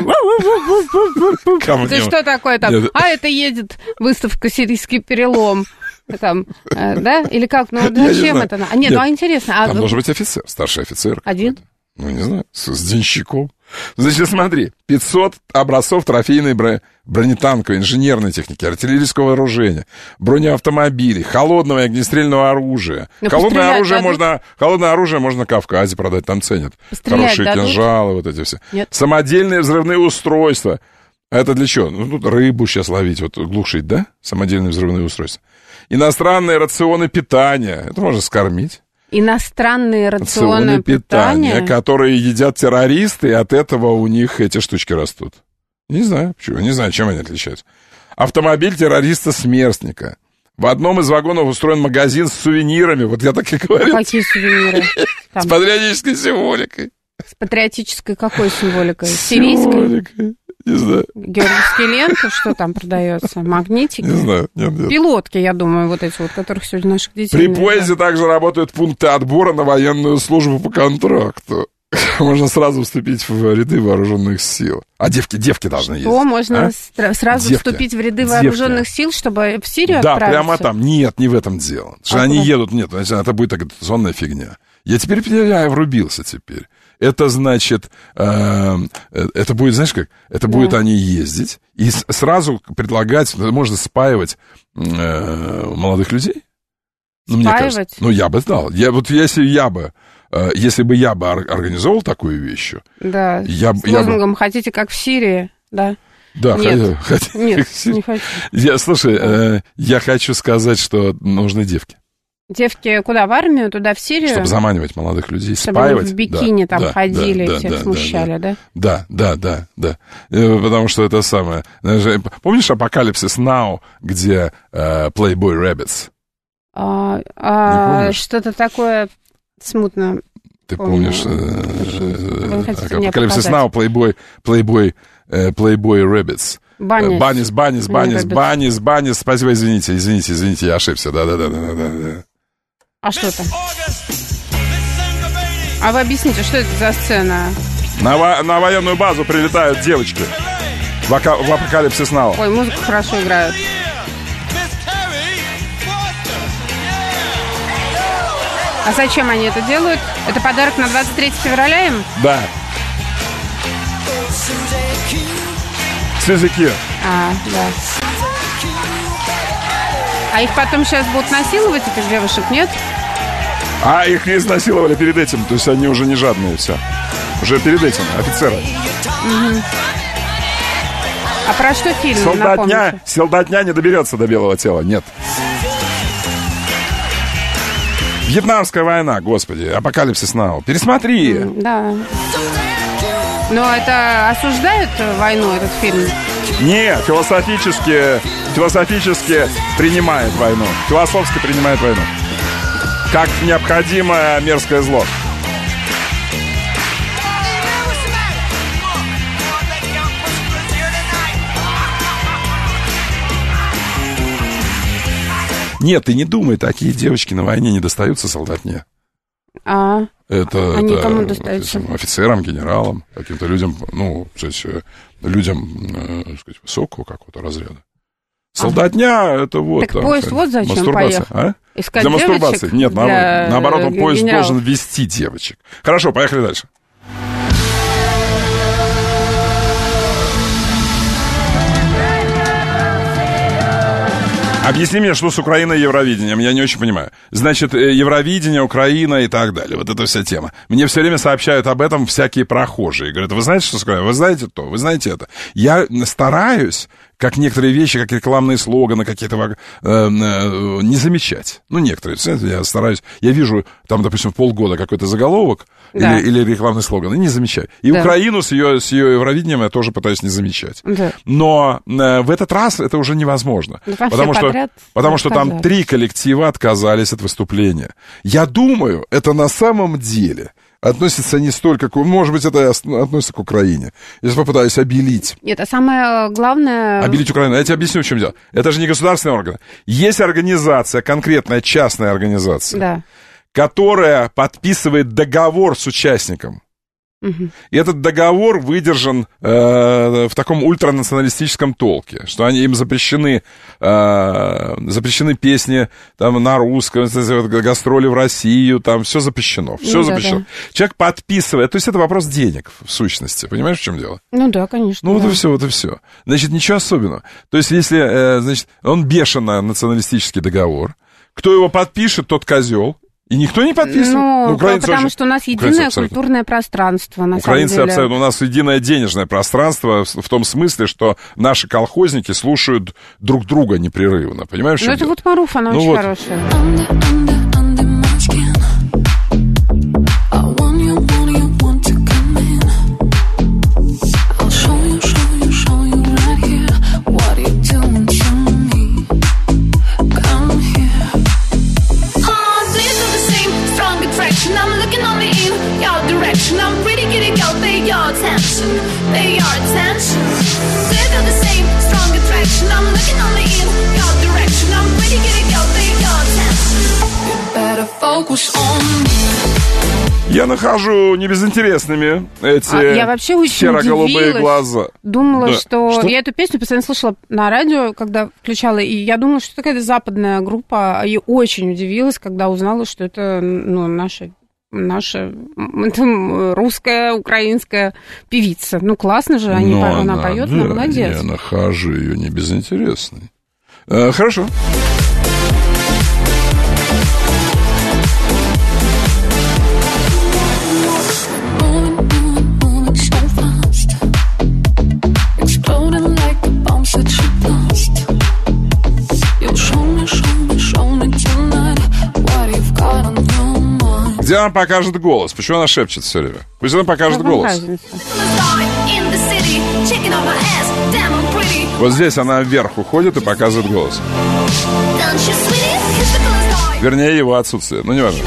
S5: Ты что такое там? Это едет выставка «Сирийский перелом». Там, да? Или как? Ну, зачем это? Нет, ну, интересно.
S4: Там должен быть офицер, старший офицер.
S5: Один?
S4: Ну, не знаю, с денщиком. Значит, смотри, 500 образцов трофейной бронетанковой, инженерной техники, артиллерийского вооружения, бронеавтомобилей, холодного и огнестрельного оружия. Холодное оружие можно на Кавказе продать, там ценят. Хорошие кинжалы, вот эти все.
S5: Нет.
S4: Самодельные взрывные устройства. А это для чего? Ну, тут рыбу сейчас ловить, вот глушить, да? Самодельные взрывные устройства. Иностранные рационы питания. Это можно скормить.
S5: Иностранные рационы питания,
S4: которые едят террористы, и от этого у них эти штучки растут. Не знаю, почему. Не знаю, чем они отличаются. Автомобиль террориста-смертника. В одном из вагонов устроен магазин с сувенирами. Вот я так и говорил.
S5: Какие сувениры?
S4: С патриотической символикой.
S5: С патриотической какой символикой? Сирийской?
S4: Не знаю.
S5: Георгиевские ленты, что там продается? Магнитики?
S4: Не знаю. Нет.
S5: Пилотки, я думаю, вот эти вот, которых сегодня наших детей...
S4: При поезде также работают пункты отбора на военную службу по контракту. Можно сразу вступить в ряды вооруженных сил. А девки должны ездить.
S5: Что, можно сразу вступить в ряды вооруженных сил, чтобы в Сирию отправиться?
S4: Да, прямо там. Нет, не в этом дело. Они едут, нет, это будет агитационная фигня. Я врубился теперь. Это значит, это будет, знаешь как, это будет они ездить и сразу предлагать, можно спаивать молодых людей. Ну, мне кажется, я бы дал. Если бы я бы организовал такую вещь,
S5: да, с лозунгом «хотите как в Сирии», да?
S4: Да,
S5: нет, не хочу.
S4: Слушай, я хочу сказать, что нужны девки.
S5: Девки куда? В армию? Туда, в Сирию?
S4: Чтобы заманивать молодых людей,
S5: чтобы
S4: спаивать.
S5: Чтобы в бикини там ходили, всех смущали, да?
S4: Да. Потому что это самое... Помнишь «Апокалипсис Now», где Playboy Rabbits?
S5: Что-то такое смутно.
S4: Ты помнишь? «Апокалипсис Now», Playboy Rabbits. Баннис. Спасибо, извините, я ошибся. Да.
S5: А что там? А вы объясните, что это за сцена?
S4: На военную базу прилетают девочки в «Апокалипсис Now».
S5: Ой, музыку хорошо играют. А зачем они это делают? Это подарок на 23 февраля им?
S4: Да. Сюзи-Q.
S5: Да. А их потом сейчас будут насиловать, этих девушек, нет?
S4: А их не изнасиловали перед этим, то есть они уже не жадные все. Уже перед этим, офицеры.
S5: Угу. А про что фильм?
S4: Солдатня не доберется до белого тела, нет. Вьетнамская война, господи, «Апокалипсис Now». Пересмотри.
S5: Да. Но это осуждает войну, этот фильм?
S4: Нет, философически принимает войну. Философски принимает войну. Как необходимое мерзкое зло. Нет, ты не думай, такие девочки на войне не достаются солдатне.
S5: Они кому достаются?
S4: Офицерам, генералам, каким-то людям, людям, сказать, высокого какого-то разряда. Солдатня, это вот...
S5: Так поезд вот зачем поехал? Искать
S4: для мастурбации? Нет, наоборот, поезд должен вести девочек. Хорошо, поехали дальше. Объясни мне, что с Украиной и Евровидением, я не очень понимаю. Значит, Евровидение, Украина и так далее, вот эта вся тема. Мне все время сообщают об этом всякие прохожие. Говорят, вы знаете, что с Украиной? Вы знаете то, вы знаете это. Я стараюсь как некоторые вещи, как рекламные слоганы какие-то, не замечать. Ну, некоторые, я стараюсь, я вижу там, допустим, полгода какой-то заголовок или рекламный слоган, и не замечаю. И Украину с ее Евровидением я тоже пытаюсь не замечать. Да. Но в этот раз это уже невозможно. Потому что там 3 коллектива отказались от выступления. Я думаю, это на самом деле относится не столько к... Может быть, это относится к Украине. Я попытаюсь обелить.
S5: Это самое главное...
S4: Обелить Украину. Я тебе объясню, в чем дело. Это же не государственный орган. Есть организация, конкретная частная организация, которая подписывает договор с участником. И этот договор выдержан в таком ультранационалистическом толке, что им запрещены песни там, на русском, гастроли в Россию, там все запрещено. Все запрещено. Да. Человек подписывает, то есть это вопрос денег, в сущности. Понимаешь, в чем дело?
S5: Ну да, конечно.
S4: Ну вот и все. Значит, ничего особенного. То есть, если, значит, он бешено националистический договор, кто его подпишет, тот козел. И никто не подписывает.
S5: Потому что у нас единое культурное пространство, на
S4: украинцы
S5: самом деле.
S4: Абсолютно. У нас единое денежное пространство в том смысле, что наши колхозники слушают друг друга непрерывно. Понимаешь, что
S5: это вот Маруф, она очень хорошая.
S4: Я нахожу небезынтересными эти серо-голубые глаза.
S5: Думала, что... Я эту песню постоянно слышала на радио, когда включала, и я думала, что это какая-то западная группа, и очень удивилась, когда узнала, что это наша русская, украинская певица. Ну, классно же, она поет, она молодец.
S4: Я нахожу ее небезынтересной. Хорошо. Где она покажет голос? Почему она шепчет все время? Пусть она покажет голос. Вот здесь она вверх уходит и показывает голос. Вернее, его отсутствие. Ну, не важно.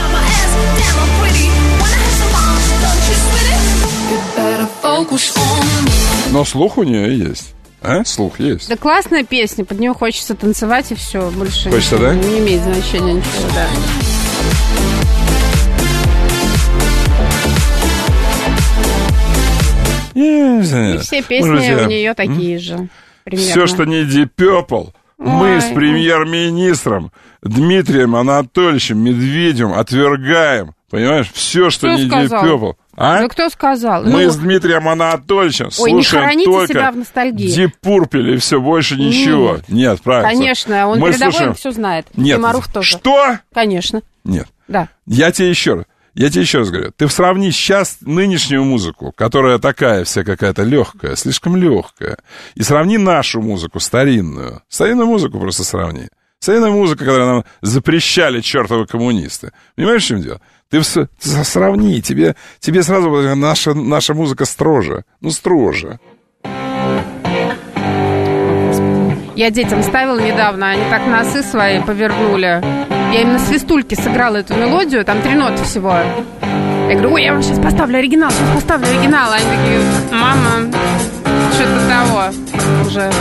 S4: Но слух у нее есть. Слух есть.
S5: Да классная песня, под нее хочется танцевать и все. Больше
S4: хочется,
S5: не имеет значения ничего, да. И все песни у нее такие же. Примерно.
S4: Все, что не Deep Purple, мы с премьер-министром Дмитрием Анатольевичем Медведевым отвергаем. Понимаешь? Все, что не Deep Purple.
S5: Да кто сказал?
S4: Мы с Дмитрием Анатольевичем слушаем только Deep Purple и все, больше ничего. Нет, правильно.
S5: Конечно, он передовой все знает.
S4: Нет.
S5: И Маруф тоже.
S4: Что?
S5: Конечно.
S4: Нет.
S5: Да.
S4: Я тебе еще раз говорю, ты сравни сейчас нынешнюю музыку, которая такая вся какая-то легкая, слишком легкая, и сравни нашу музыку, старинную. Старинную музыку просто сравни. Старинная музыка, которую нам запрещали чертовы коммунисты. Понимаешь, в чем дело? Ты сравни, тебе сразу наша музыка строже. Ну, строже.
S5: Я детям ставила недавно, они так носы свои повернули. Я им на свистульке сыграла эту мелодию, там 3 ноты всего. Я говорю, ой, я вам сейчас поставлю оригинал. А они такие, мама, что-то того уже.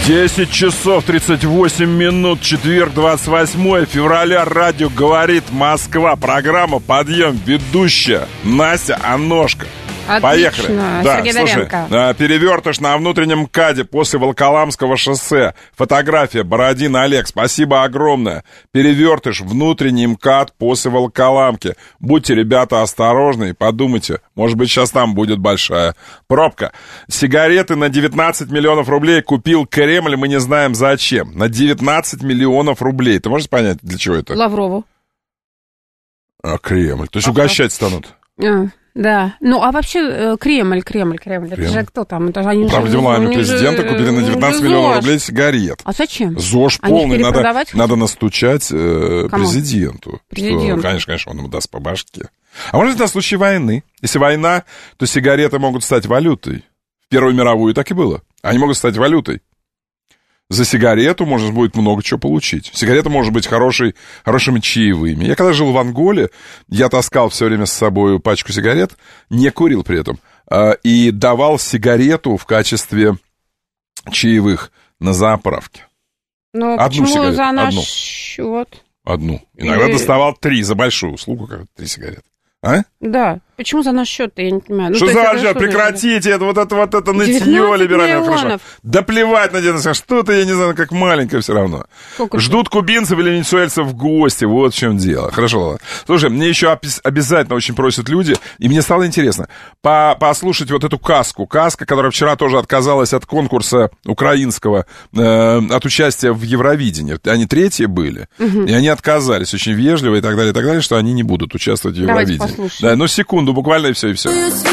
S4: 10 часов 38 минут, четверг, 28 февраля, радио «Говорит Москва», программа «Подъем», ведущая Настя Аношка.
S5: Отлично.
S4: Поехали. Да,
S5: Сергей
S4: слушай, перевертыш на внутреннем МКАДе после Волоколамского шоссе. Фотография, Бородин Олег, спасибо огромное. Перевертыш, внутренний МКАД после Волоколамки. Будьте, ребята, осторожны и подумайте, может быть, сейчас там будет большая пробка. Сигареты на 19 миллионов рублей купил Кремль, мы не знаем зачем. На 19 миллионов рублей. Ты можешь понять, для чего это?
S5: Лаврову.
S4: Кремль. То есть угощать станут.
S5: Да. Ну, а вообще Кремль. Это же кто там? Это же они
S4: делами президента купили на 19 миллионов рублей сигарет.
S5: А зачем?
S4: ЗОЖ полный. Надо настучать президенту. Что, конечно, он ему даст по башке. А может, на случай войны? Если война, то сигареты могут стать валютой. В Первую мировую так и было. Они могут стать валютой. За сигарету можно будет много чего получить. Сигарета может быть хорошими чаевыми. Я когда жил в Анголе, я таскал все время с собой пачку сигарет, не курил при этом, и давал сигарету в качестве чаевых на заправке.
S5: Ну, почему сигарету? За наш счет?
S4: Одну. Иногда доставал 3 за большую услугу, 3 сигареты. А?
S5: Да. Почему за наш счет-то, я не понимаю. Ну,
S4: что за ваш счет? Прекратите это нытье либеральное. Хорошо. Да плевать на 19, что-то, я не знаю, как маленькое все равно. Ждут кубинцев или венесуэльцев в гости, вот в чем дело. Хорошо, ладно. Слушай, мне еще обязательно очень просят люди, и мне стало интересно, послушать вот эту каску. Каска, которая вчера тоже отказалась от конкурса украинского, от участия в Евровидении. Они 3-е были, и они отказались очень вежливо и так далее, что они не будут участвовать в Евровидении. Да, но секунду, буквально и все, и все.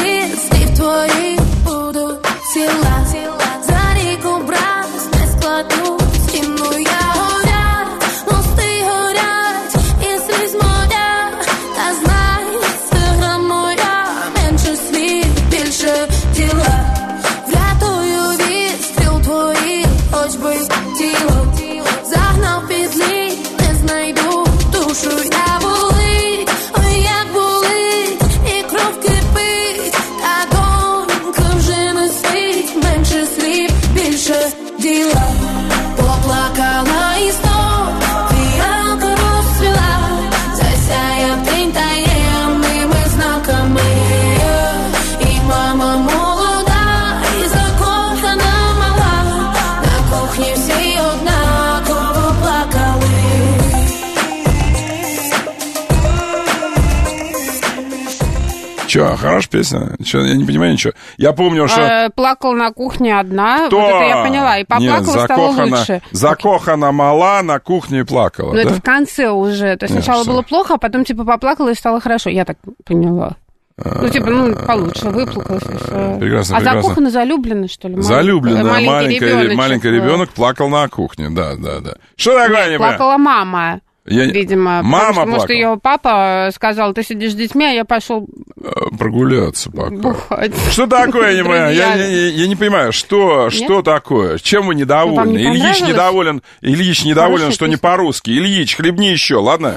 S4: Че, хорошая песня? Че, я не понимаю ничего. Я помню, что...
S5: Плакала на кухне одна. Вот это я поняла. И поплакала, стало лучше.
S4: Закохана мала, на кухне и плакала.
S5: Ну, это в конце уже. То есть сначала было плохо, а потом, поплакала и стало хорошо. Я так поняла. Получше, выплакалась.
S4: Прекрасно,
S5: закохана, залюблена, что ли?
S4: Залюблена, маленький ребенок плакал на кухне, да. Что такое,
S5: плакала мама. Видимо,
S4: мама
S5: потому что ее папа сказал, ты сидишь с детьми, а я пошел
S4: прогуляться пока.
S5: Бухать.
S4: Что такое, я не понимаю? Я не понимаю, что такое? Чем вы недовольны? Ильич недоволен, что не по-русски. Ильич, хлебни еще, ладно?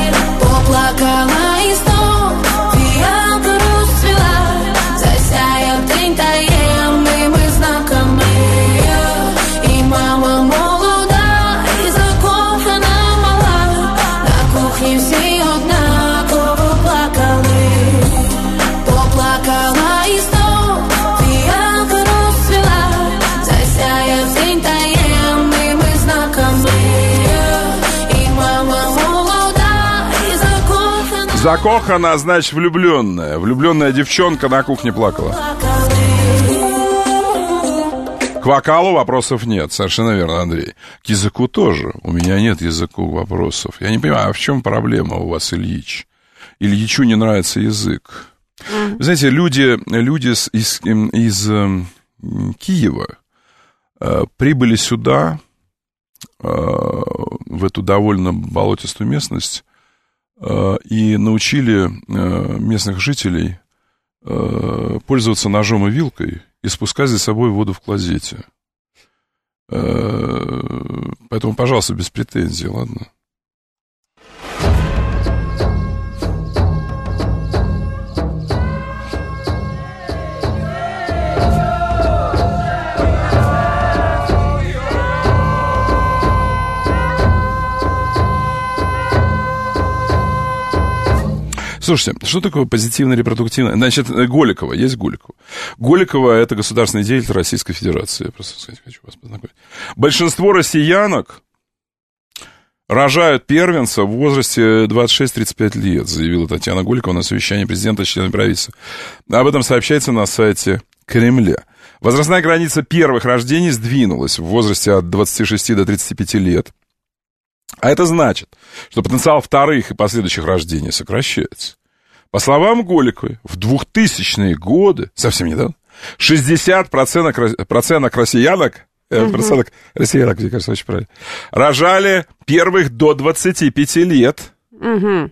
S4: Закохана, значит, влюбленная. Влюбленная девчонка на кухне плакала. К вокалу вопросов нет, совершенно верно, Андрей. К языку тоже. У меня нет языку вопросов. Я не понимаю, а в чем проблема у вас, Ильич? Ильичу не нравится язык. Вы знаете, люди из Киева прибыли сюда, в эту довольно болотистую местность, и научили местных жителей пользоваться ножом и вилкой и спускать за собой воду в клозете. Поэтому, пожалуйста, без претензий, ладно? Слушайте, что такое позитивно репродуктивное? Значит, Голикова, есть Голикова. Голикова – это государственный деятель Российской Федерации. Я просто, кстати, хочу вас познакомить. Большинство россиянок рожают первенца в возрасте 26-35 лет, заявила Татьяна Голикова на совещании президента и членов правительства. Об этом сообщается на сайте Кремля. Возрастная граница первых рождений сдвинулась в возрасте от 26 до 35 лет. А это значит, что потенциал вторых и последующих рождений сокращается. По словам Голиковой, в 2000-е годы, совсем недавно, 60% россиянок, мне кажется, очень правильно, рожали первых до 25 лет.
S5: 60%.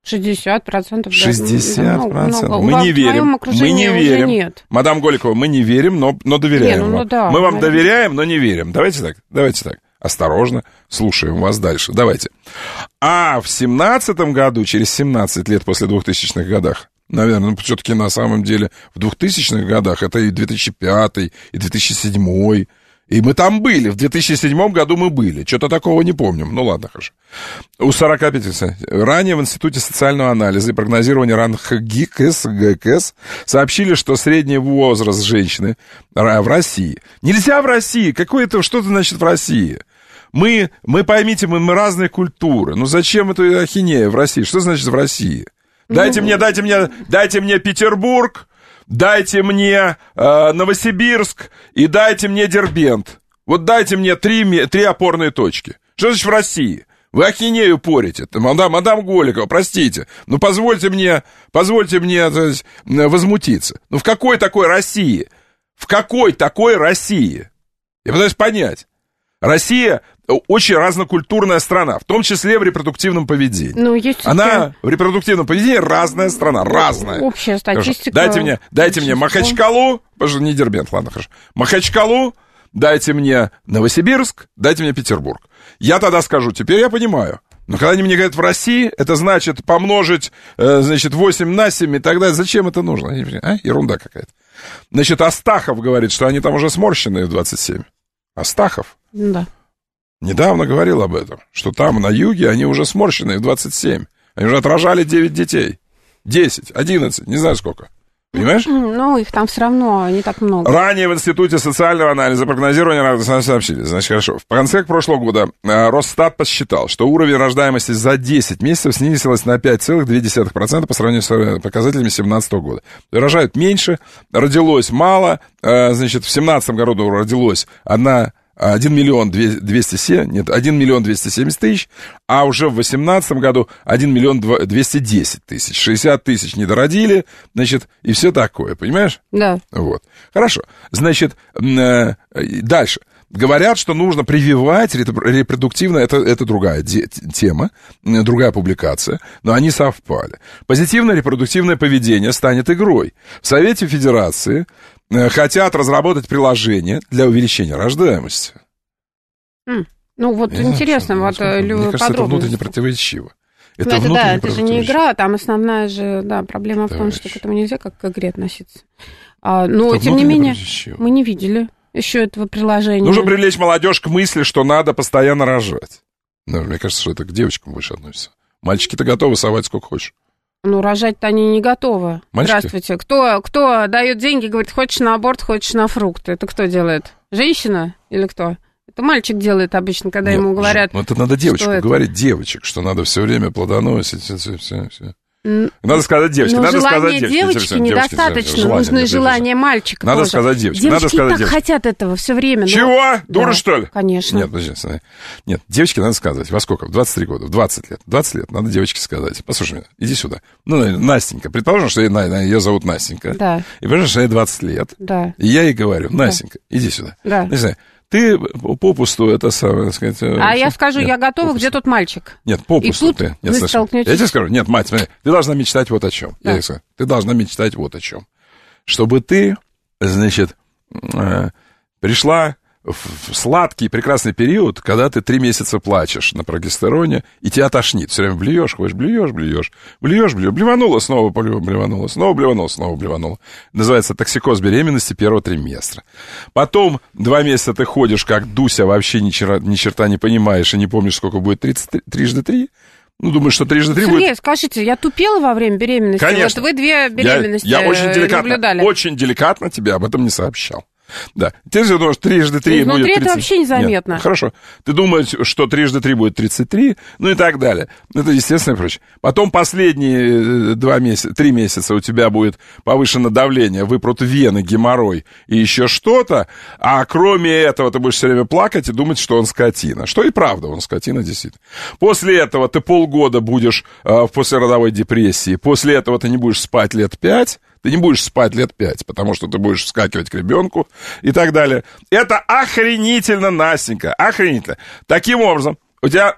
S4: 60%. Мы не верим.
S5: Нет.
S4: Мадам Голикова, мы не верим, но доверяем вам.
S5: Да,
S4: мы вам доверяем, но не верим. Давайте так. Осторожно, слушаем вас дальше. Давайте. А в 2017 году, через 17 лет после 2000-х годах, наверное, все-таки на самом деле в 2000-х годах, это и 2005, и 2007, и мы там были. В 2007 году мы были. Что-то такого не помним. Ну, ладно, хорошо. У 45. Ранее в Институте социального анализа и прогнозирования ранних ГКС сообщили, что средний возраст женщины в России... Нельзя в России! Какое-то что-то значит в России? Мы поймите, мы разные культуры. Ну, зачем это ахинея в России? Что значит в России? Дайте мне Петербург, дайте мне Новосибирск и дайте мне Дербент. Вот дайте мне три опорные точки. Что значит в России? Вы ахинею порите. Мадам Голикова, простите. Ну, позвольте мне возмутиться. Ну, в какой такой России? В какой такой России? Я пытаюсь понять. Россия очень разнокультурная страна, в том числе в репродуктивном поведении.
S5: Ну, есть
S4: она в репродуктивном поведении разная страна, разная.
S5: Общая статистика.
S4: Дайте мне Махачкалу, не Дербент, ладно, хорошо. Махачкалу, дайте мне Новосибирск, дайте мне Петербург. Я тогда скажу, теперь я понимаю. Но когда они мне говорят в России, это значит помножить, 8 на 7 и так далее. Зачем это нужно? Ерунда какая-то. Значит, Астахов говорит, что они там уже сморщенные в 27. Астахов?
S5: Да.
S4: Недавно говорил об этом, что там на юге они уже сморщенные в 27. Они уже отражали 9 детей. 10, 11, не знаю сколько. Понимаешь?
S5: Ну, их там все равно не так много.
S4: Ранее в Институте социального анализа прогнозирования сообщили. Значит, хорошо. В конце прошлого года Росстат посчитал, что уровень рождаемости за 10 месяцев снизилась на 5,2% по сравнению с показателями 2017 года. Рожают меньше, родилось мало. Значит, в 2017 году родилось 1 миллион 270 тысяч, а уже в 2018 году 1 миллион 210 тысяч. 60 тысяч не дородили, значит, и все такое, понимаешь?
S5: Да.
S4: Вот. Хорошо. Значит, дальше. Говорят, что нужно прививать репродуктивно, это другая тема, другая публикация, но они совпали. Позитивное репродуктивное поведение станет игрой. В Совете Федерации хотят разработать приложение для увеличения рождаемости.
S5: Ну, вот интересно, вот
S4: мне кажется, это внутренне противоречиво.
S5: Это же не игра, там основная же, проблема в том, что к этому нельзя как к игре относиться. Но, тем не менее, мы не видели еще этого приложения.
S4: Нужно привлечь молодежь к мысли, что надо постоянно рожать. Ну, мне кажется, что это к девочкам больше относится. Мальчики-то готовы совать сколько хочешь.
S5: Ну, рожать-то они не готовы.
S4: Мальчики?
S5: Здравствуйте. Кто дает деньги, говорит, хочешь на аборт, хочешь на фрукты? Это кто делает? Женщина или кто? Это мальчик делает обычно, когда ему говорят...
S4: Ну, это надо девочку говорить, девочек, что надо все время плодоносить, все. Надо сказать девочке,
S5: но
S4: надо сказать
S5: девочке. Девочки недостаточно, нужно желание мальчика.
S4: Надо сказать девочке.
S5: Девочки так хотят этого все время.
S4: Чего? Дура, что ли?
S5: Конечно.
S4: Нет, подожди, нет, девочке надо сказать. Во сколько? В 23 года, в 20 лет. 20 лет надо девочке сказать. Послушай меня, иди сюда. Ну, Настенька, предположим, что ее зовут Настенька.
S5: Да.
S4: И понимаешь, что ей 20 лет.
S5: Да.
S4: И я ей говорю, Настенька, иди сюда.
S5: Да.
S4: Не знаю, ты попусту это самое, так сказать...
S5: я скажу, я готова, попусту. Где тут мальчик?
S4: Нет, попусту ты. Нет,
S5: вы столкнетесь.
S4: Я тебе скажу, нет, мать, смотри, ты должна мечтать вот о чем. Да. Я скажу, ты должна мечтать вот о чем. Чтобы ты, значит, пришла в сладкий, прекрасный период, когда ты 3 месяца плачешь на прогестероне, и тебя тошнит. Все время блюешь, блеванула, снова блеванула, снова блеванула. Называется токсикоз беременности первого триместра. Потом 2 месяца ты ходишь, как Дуся, вообще ни черта не понимаешь и не помнишь, сколько будет 3 × 3. Ну, думаю, что 3 будет...
S5: Сергей, скажите, я тупела во время беременности?
S4: Конечно.
S5: Вот вы 2 беременности
S4: я
S5: наблюдали.
S4: очень деликатно тебе об этом не сообщал. Да. Ты же думаешь, 3 × 3 будет 30.
S5: Это вообще незаметно.
S4: Нет, хорошо. Ты думаешь, что 3 × 3 будет 33, ну и так далее. Это естественно и прочее. Потом последние 3 месяца у тебя будет повышено давление, выпрут вены, геморрой и еще что-то, а кроме этого ты будешь все время плакать и думать, что он скотина. Что и правда, он скотина действительно. После этого ты полгода будешь в послеродовой депрессии, после этого ты не будешь спать лет 5, ты не будешь спать лет 5, потому что ты будешь вскакивать к ребенку и так далее. Это охренительно, Настенька, охренительно. Таким образом, у тебя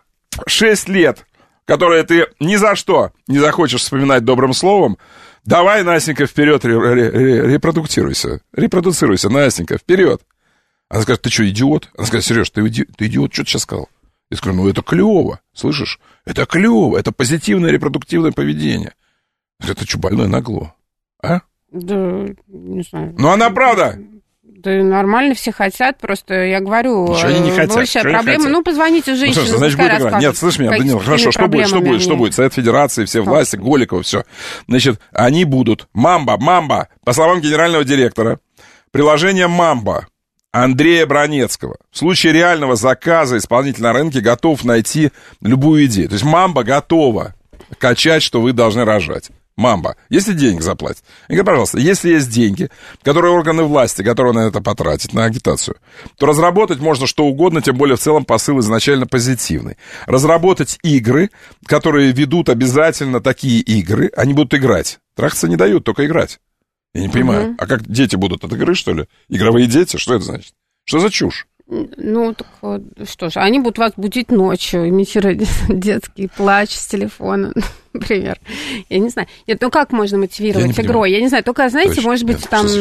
S4: 6 лет, которые ты ни за что не захочешь вспоминать добрым словом. Давай, Настенька, вперед, репродуцируйся, Настенька, вперед. Она скажет, ты что, идиот? Она скажет, Сереж, ты идиот, что ты сейчас сказал? Я скажу, ну это клево, слышишь? Это клево, это позитивное репродуктивное поведение. Это что, больное нагло? А?
S5: Да, не знаю.
S4: Ну, она правда.
S5: Да нормально все хотят, просто я говорю...
S4: Ничего они не хотят.
S5: Большая проблема. Ну, позвоните женщине,
S4: ну, значит, будет играть. Нет, слышь меня, Данил, хорошо, что будет? Совет Федерации, все власти, Голикова, все. Значит, они будут. Мамба, по словам генерального директора, приложение Мамба Андрея Бронецкого в случае реального заказа исполнитель на рынке готов найти любую идею. То есть Мамба готова качать, что вы должны рожать. Мамба, если деньги заплатят. Я говорю, пожалуйста, если есть деньги, которые органы власти готовы на это потратить, на агитацию, то разработать можно что угодно, тем более в целом посыл изначально позитивный. Разработать игры, которые ведут обязательно такие игры, они будут играть. Трахаться не дают, только играть. Я не понимаю. А как дети будут от игры, что ли? Игровые дети? Что это значит? Что за чушь?
S5: Ну, так что ж, они будут вас будить ночью, имитировать детский плач с телефона, например. Я не знаю. Нет, ну как можно мотивировать игрой? Я не знаю, только, знаете, точно. Может быть, нет, там,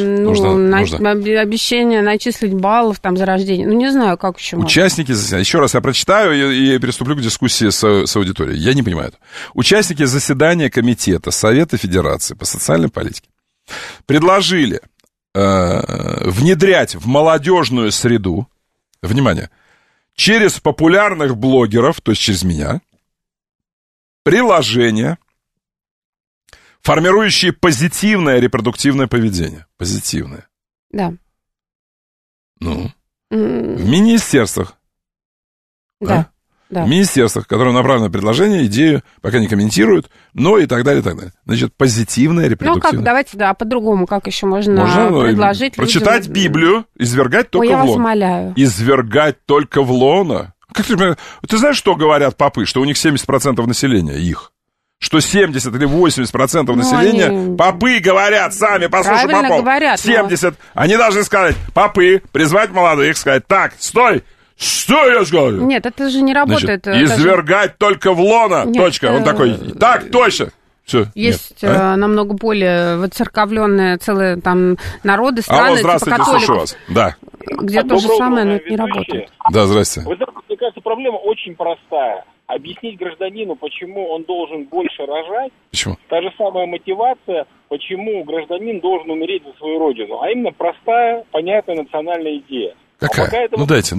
S5: обещание начислить баллов там за рождение. Ну, не знаю, как еще можно.
S4: Участники заседания, еще раз я прочитаю и приступлю к дискуссии с аудиторией. Я не понимаю это. Участники заседания комитета Совета Федерации по социальной политике предложили внедрять в молодежную среду, внимание, через популярных блогеров, то есть через меня, приложения, формирующие позитивное репродуктивное поведение. Позитивное.
S5: Да.
S4: Ну, в министерствах.
S5: Да.
S4: В министерствах, которые направлены на предложение, идею пока не комментируют, но и так далее, и так далее. Значит, позитивное репродуктивное.
S5: Ну, как, давайте, по-другому, как еще можно предложить
S4: прочитать людям... Библию, извергать только в лон.
S5: Я вас умоляю.
S4: Извергать только в лоно? Как ты знаешь, что говорят попы? Что у них 70% населения их. Что 70 или 80% населения, они... попы говорят сами, послушай попов.
S5: Говорят,
S4: 70. Но... Они должны сказать, попы, призвать молодых, сказать, так, стой! Что я сказал?
S5: Нет, это же не работает.
S4: Значит, извергать только в лоно. Нет, точка. Он такой, так, точно. Все.
S5: Есть намного более воцерковленные целые там народы, страны.
S4: Алло, здравствуйте, слушаю вас. Да.
S5: Где то же самое, но это не работает.
S4: Да, здрасте.
S12: Вы знаете, мне кажется, проблема очень простая. Объяснить гражданину, почему он должен больше рожать.
S4: Почему?
S12: Та же самая мотивация, почему гражданин должен умереть за свою родину. А именно простая, понятная национальная идея.
S4: Какая? Ну дайте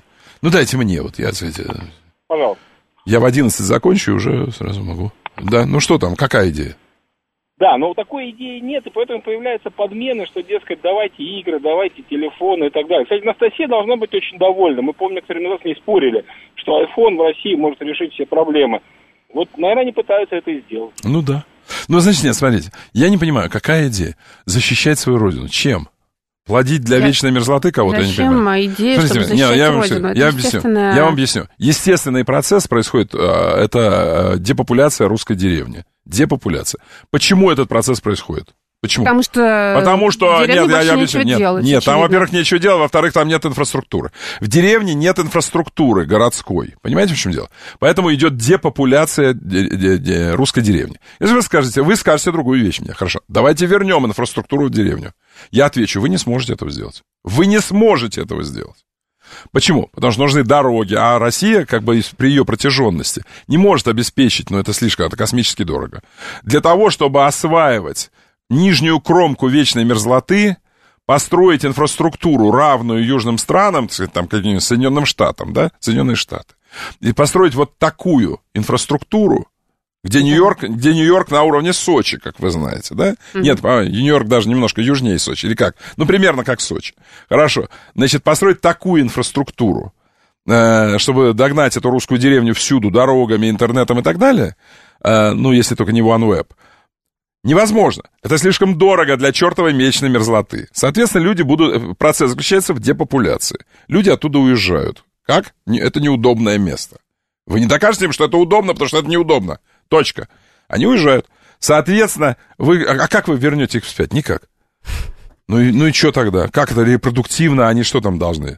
S4: мне, вот я...
S12: Пожалуйста.
S4: Я в 11 закончу и уже сразу могу. Да, ну что там, какая идея?
S12: Да, но такой идеи нет, и поэтому появляются подмены, что, дескать, давайте игры, давайте телефоны и так далее. Кстати, Анастасия должна быть очень довольна. Мы, помню, некоторые назад с ней спорили, что iPhone в России может решить все проблемы. Вот, наверное, они пытаются это и сделать.
S4: Ну да. Ну, значит, нет, смотрите, я не понимаю, какая идея? Защищать свою родину. Чем? Плодить для вечной мерзлоты кого-то, я не понимаю.
S5: Идея, чтобы защищать родину?
S4: Я вам объясню. Естественный процесс происходит, это депопуляция русской деревни. Депопуляция. Почему этот процесс происходит? Почему?
S5: Потому что
S4: нет, я объясню. Нет, там,
S5: очевидно.
S4: во-первых, нечего делать, во-вторых, там нет инфраструктуры. В деревне нет инфраструктуры городской. Понимаете, в чем дело? Поэтому идет депопуляция русской деревни. Если вы скажете другую вещь мне. Хорошо, давайте вернем инфраструктуру в деревню. Я отвечу, вы не сможете этого сделать. Вы не сможете этого сделать. Почему? Потому что нужны дороги, а Россия, как бы при ее протяженности, не может обеспечить, это слишком, это космически дорого. Для того, чтобы осваивать нижнюю кромку вечной мерзлоты, построить инфраструктуру, равную южным странам, там, каким-нибудь Соединенным Штатам, да, Соединенные Штаты, И построить вот такую инфраструктуру, где Нью-Йорк на уровне Сочи, как вы знаете, да? Нет, Нью-Йорк даже немножко южнее Сочи, или как? Ну, примерно как Сочи. Хорошо. Значит, построить такую инфраструктуру, чтобы догнать эту русскую деревню всюду, дорогами, интернетом и так далее, ну, если только не OneWeb, невозможно. Это слишком дорого для чертовой месячной мерзлоты. Соответственно, процесс заключается в депопуляции. Люди оттуда уезжают. Как? Это неудобное место. Вы не докажете им, что это удобно, потому что это неудобно. Точка. Они уезжают. Соответственно, как вы вернете их вспять? Никак. Ну и что тогда? Как это репродуктивно? Они что там должны?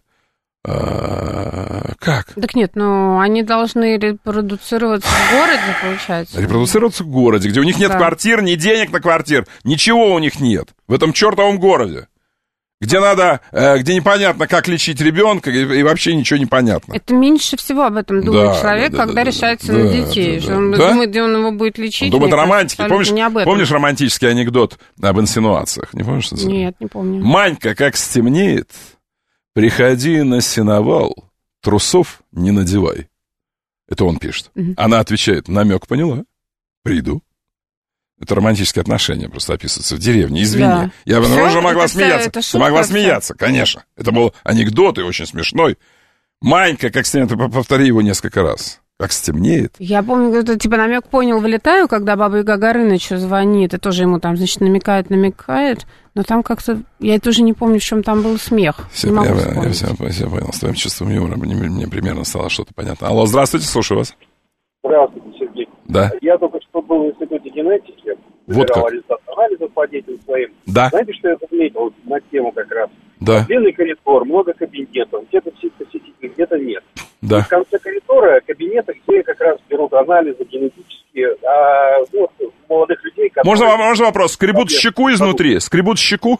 S4: Как?
S5: Так нет, они должны репродуцироваться в городе, получается.
S4: Репродуцироваться в городе, где у них нет квартир, ни денег на квартир, ничего у них нет. В этом чертовом городе. Где непонятно, как лечить ребенка, и вообще ничего не понятно.
S5: Это меньше всего об этом думает человек, когда решается на детей. Он думает, где он его будет лечить.
S4: Он думает о романтике. Помнишь романтический анекдот об инсинуациях? Не помнишь?
S5: Нет, не помню.
S4: Манька, как стемнеет, приходи на сеновал, трусов не надевай. Это он пишет. Она отвечает, намек поняла, приду. Это романтические отношения просто описываются в деревне. Извини. Да. Я уже могла смеяться. Ты могла смеяться, конечно. Это был анекдот и очень смешной. Манька, как стемнеет, повтори его несколько раз. Как стемнеет.
S5: Я помню, это типа намек понял, вылетаю, когда Баба Яга Горынычу звонит, и тоже ему там, значит, намекает. Но там как-то, я тоже не помню, в чем там был смех.
S4: Я все понял. С твоим чувством юмора мне примерно стало что-то понятно. Алло, здравствуйте, слушаю вас.
S13: Здравствуйте, Сергей.
S4: Да.
S13: Я только что был в институте генетики, собирал результаты анализов по детям своим.
S4: Да.
S13: Знаете, что я заметил на тему как раз?
S4: Да.
S13: Длинный коридор, много кабинетов, где-то все посетители, где-то нет.
S4: Да.
S13: И в конце коридора кабинеты, где как раз берут анализы генетические, молодых людей, которые...
S4: Можно вопрос? Скребут щеку изнутри? Скребут щеку?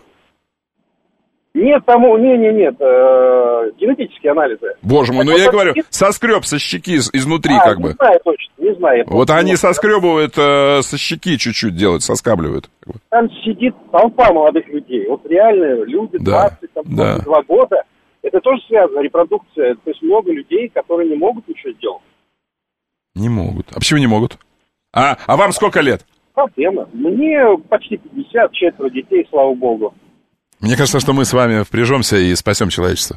S13: Нет, нет, генетические анализы.
S4: Боже мой, я говорю, соскреб со щеки изнутри как бы.
S13: Не знаю точно, не знаю.
S4: Вот они соскребывают со щеки чуть-чуть делают, соскабливают.
S13: Там сидит толпа молодых людей, вот реально люди, 22 года. Это тоже связано, репродукция. То есть много людей, которые не могут ничего сделать.
S4: Не могут. А почему не могут? А вам сколько лет?
S13: Проблема. Мне почти 50, 4 детей, слава богу.
S4: Мне кажется, что мы с вами впряжемся и спасем человечество.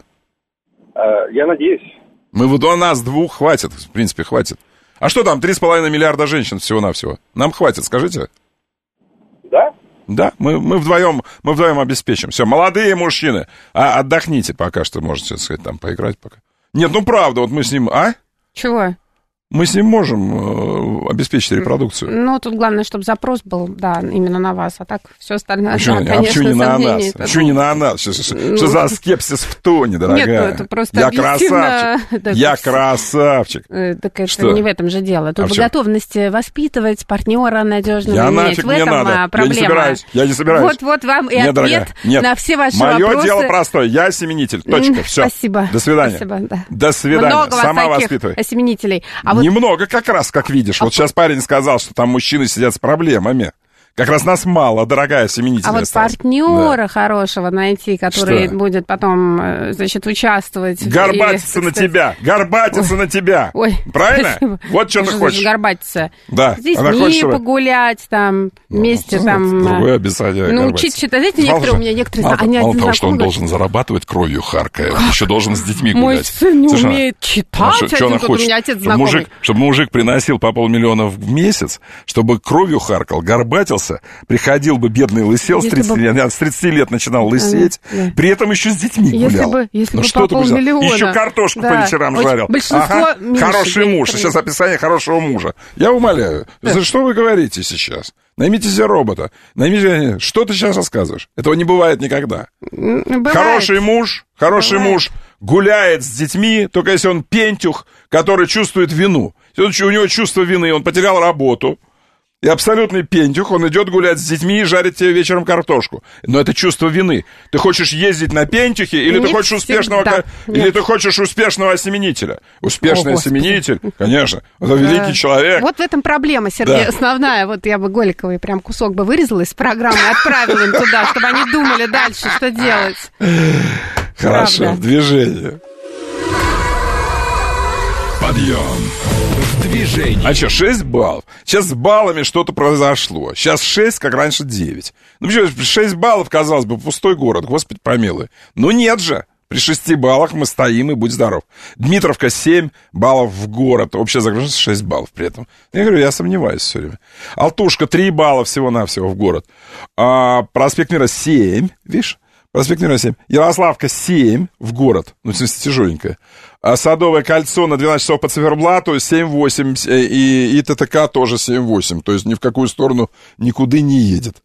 S13: Я надеюсь.
S4: У нас двух хватит, в принципе, хватит. А что там, 3,5 миллиарда женщин всего-навсего? Нам хватит, скажите?
S13: Да?
S4: Да, мы вдвоем обеспечим. Все, молодые мужчины, отдохните пока что, можете, так сказать, там поиграть пока. Нет, правда, вот мы с ним...
S5: Чего?
S4: Мы с ним можем обеспечить репродукцию.
S5: Тут главное, чтобы запрос был, да, именно на вас, а так все остальное,
S4: конечно,
S5: не
S4: на нас? Почему не на нас? Что за скепсис в тоне, дорогая?
S5: Нет, это просто объективно...
S4: Я красавчик.
S5: Так это не в этом же дело. Тут готовность воспитывать партнера надежного иметь. В этом проблема.
S4: Я не собираюсь.
S5: Вот вам и ответ на все ваши вопросы.
S4: Мое дело простое, я осеменитель, точка, все.
S5: Спасибо.
S4: До свидания.
S5: Спасибо, да.
S4: До свидания.
S5: Много
S4: сама
S5: вас
S4: воспитывай.
S5: Осеменителей.
S4: Немного, как раз, как видишь. Вот сейчас парень сказал, что там мужчины сидят с проблемами. Как раз нас мало, дорогая семенительная.
S5: А вот партнера хорошего найти, который будет потом, значит, участвовать.
S4: Горбатиться на тебя. Горбатиться на тебя.
S5: Ой,
S4: правильно?
S5: Спасибо.
S4: Вот что ты хочешь.
S5: Горбатиться.
S4: Да.
S5: С детьми погулять, там, вместе там.
S4: Другое описание.
S5: Научить читать. Знаете, некоторые у меня,
S4: мало того, что он должен зарабатывать кровью харкая, он еще должен с детьми гулять.
S5: Мой сын не умеет читать.
S4: Что он хочет? У меня отец знакомый. Чтобы мужик приносил по 500 000 в месяц, чтобы кровью харкал, горбатился, приходил бы бедный лысел, с 30 лет начинал лысеть, при этом еще с детьми гулял.
S5: Если бы по 500 000.
S4: Еще картошку по вечерам жарил. Хороший муж. Сейчас описание хорошего мужа. Я умоляю. За что вы говорите сейчас? Наймите себе робота. Что ты сейчас рассказываешь? Этого не бывает никогда. Хороший муж гуляет с детьми, только если он пентюх, который чувствует вину. Если у него чувство вины, он потерял работу. И абсолютный пентюх, он идет гулять с детьми и жарит тебе вечером картошку. Но это чувство вины. Ты хочешь ездить на пентюхе, или ты хочешь успешного осеменителя? Успешный осеменитель, конечно, это великий человек.
S5: Вот в этом проблема, Сергей, основная. Вот я бы Голиковой прям кусок бы вырезала из программы и отправила им туда, чтобы они думали дальше, что делать.
S4: Хорошо, движение.
S1: Подъем в движении.
S4: А что, 6 баллов? Сейчас с баллами что-то произошло. Сейчас 6, как раньше 9. Ну почему, 6 баллов, казалось бы, пустой город, господи помилуй. Но нет же. При 6 баллах мы стоим, и будь здоров. Дмитровка 7 баллов в город. Общая загруженность 6 баллов при этом. Я говорю, я сомневаюсь все время. Алтушка 3 балла всего-навсего в город. Проспект Мира 7, видишь? Проспект Мира 7. Ярославка 7 в город. Ну, в смысле, тяжеленькая. Садовое кольцо на 12 часов по циферблату 7-8. И ТТК тоже 7-8. То есть ни в какую сторону никуда не едет.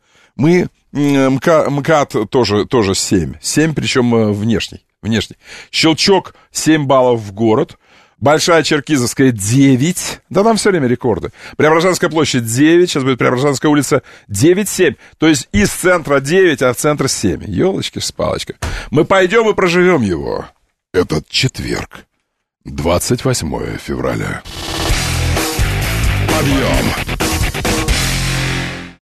S4: МКАД тоже 7. 7, причем внешний. Щелчок 7 баллов в город. Большая Черкизовская 9. Да там все время рекорды. Преображенская площадь 9. Сейчас будет Преображенская улица 9-7. То есть из центра 9, а в центр 7. Ёлочки с палочкой. Мы пойдем и проживем его. Этот четверг. 28 февраля. Подъем.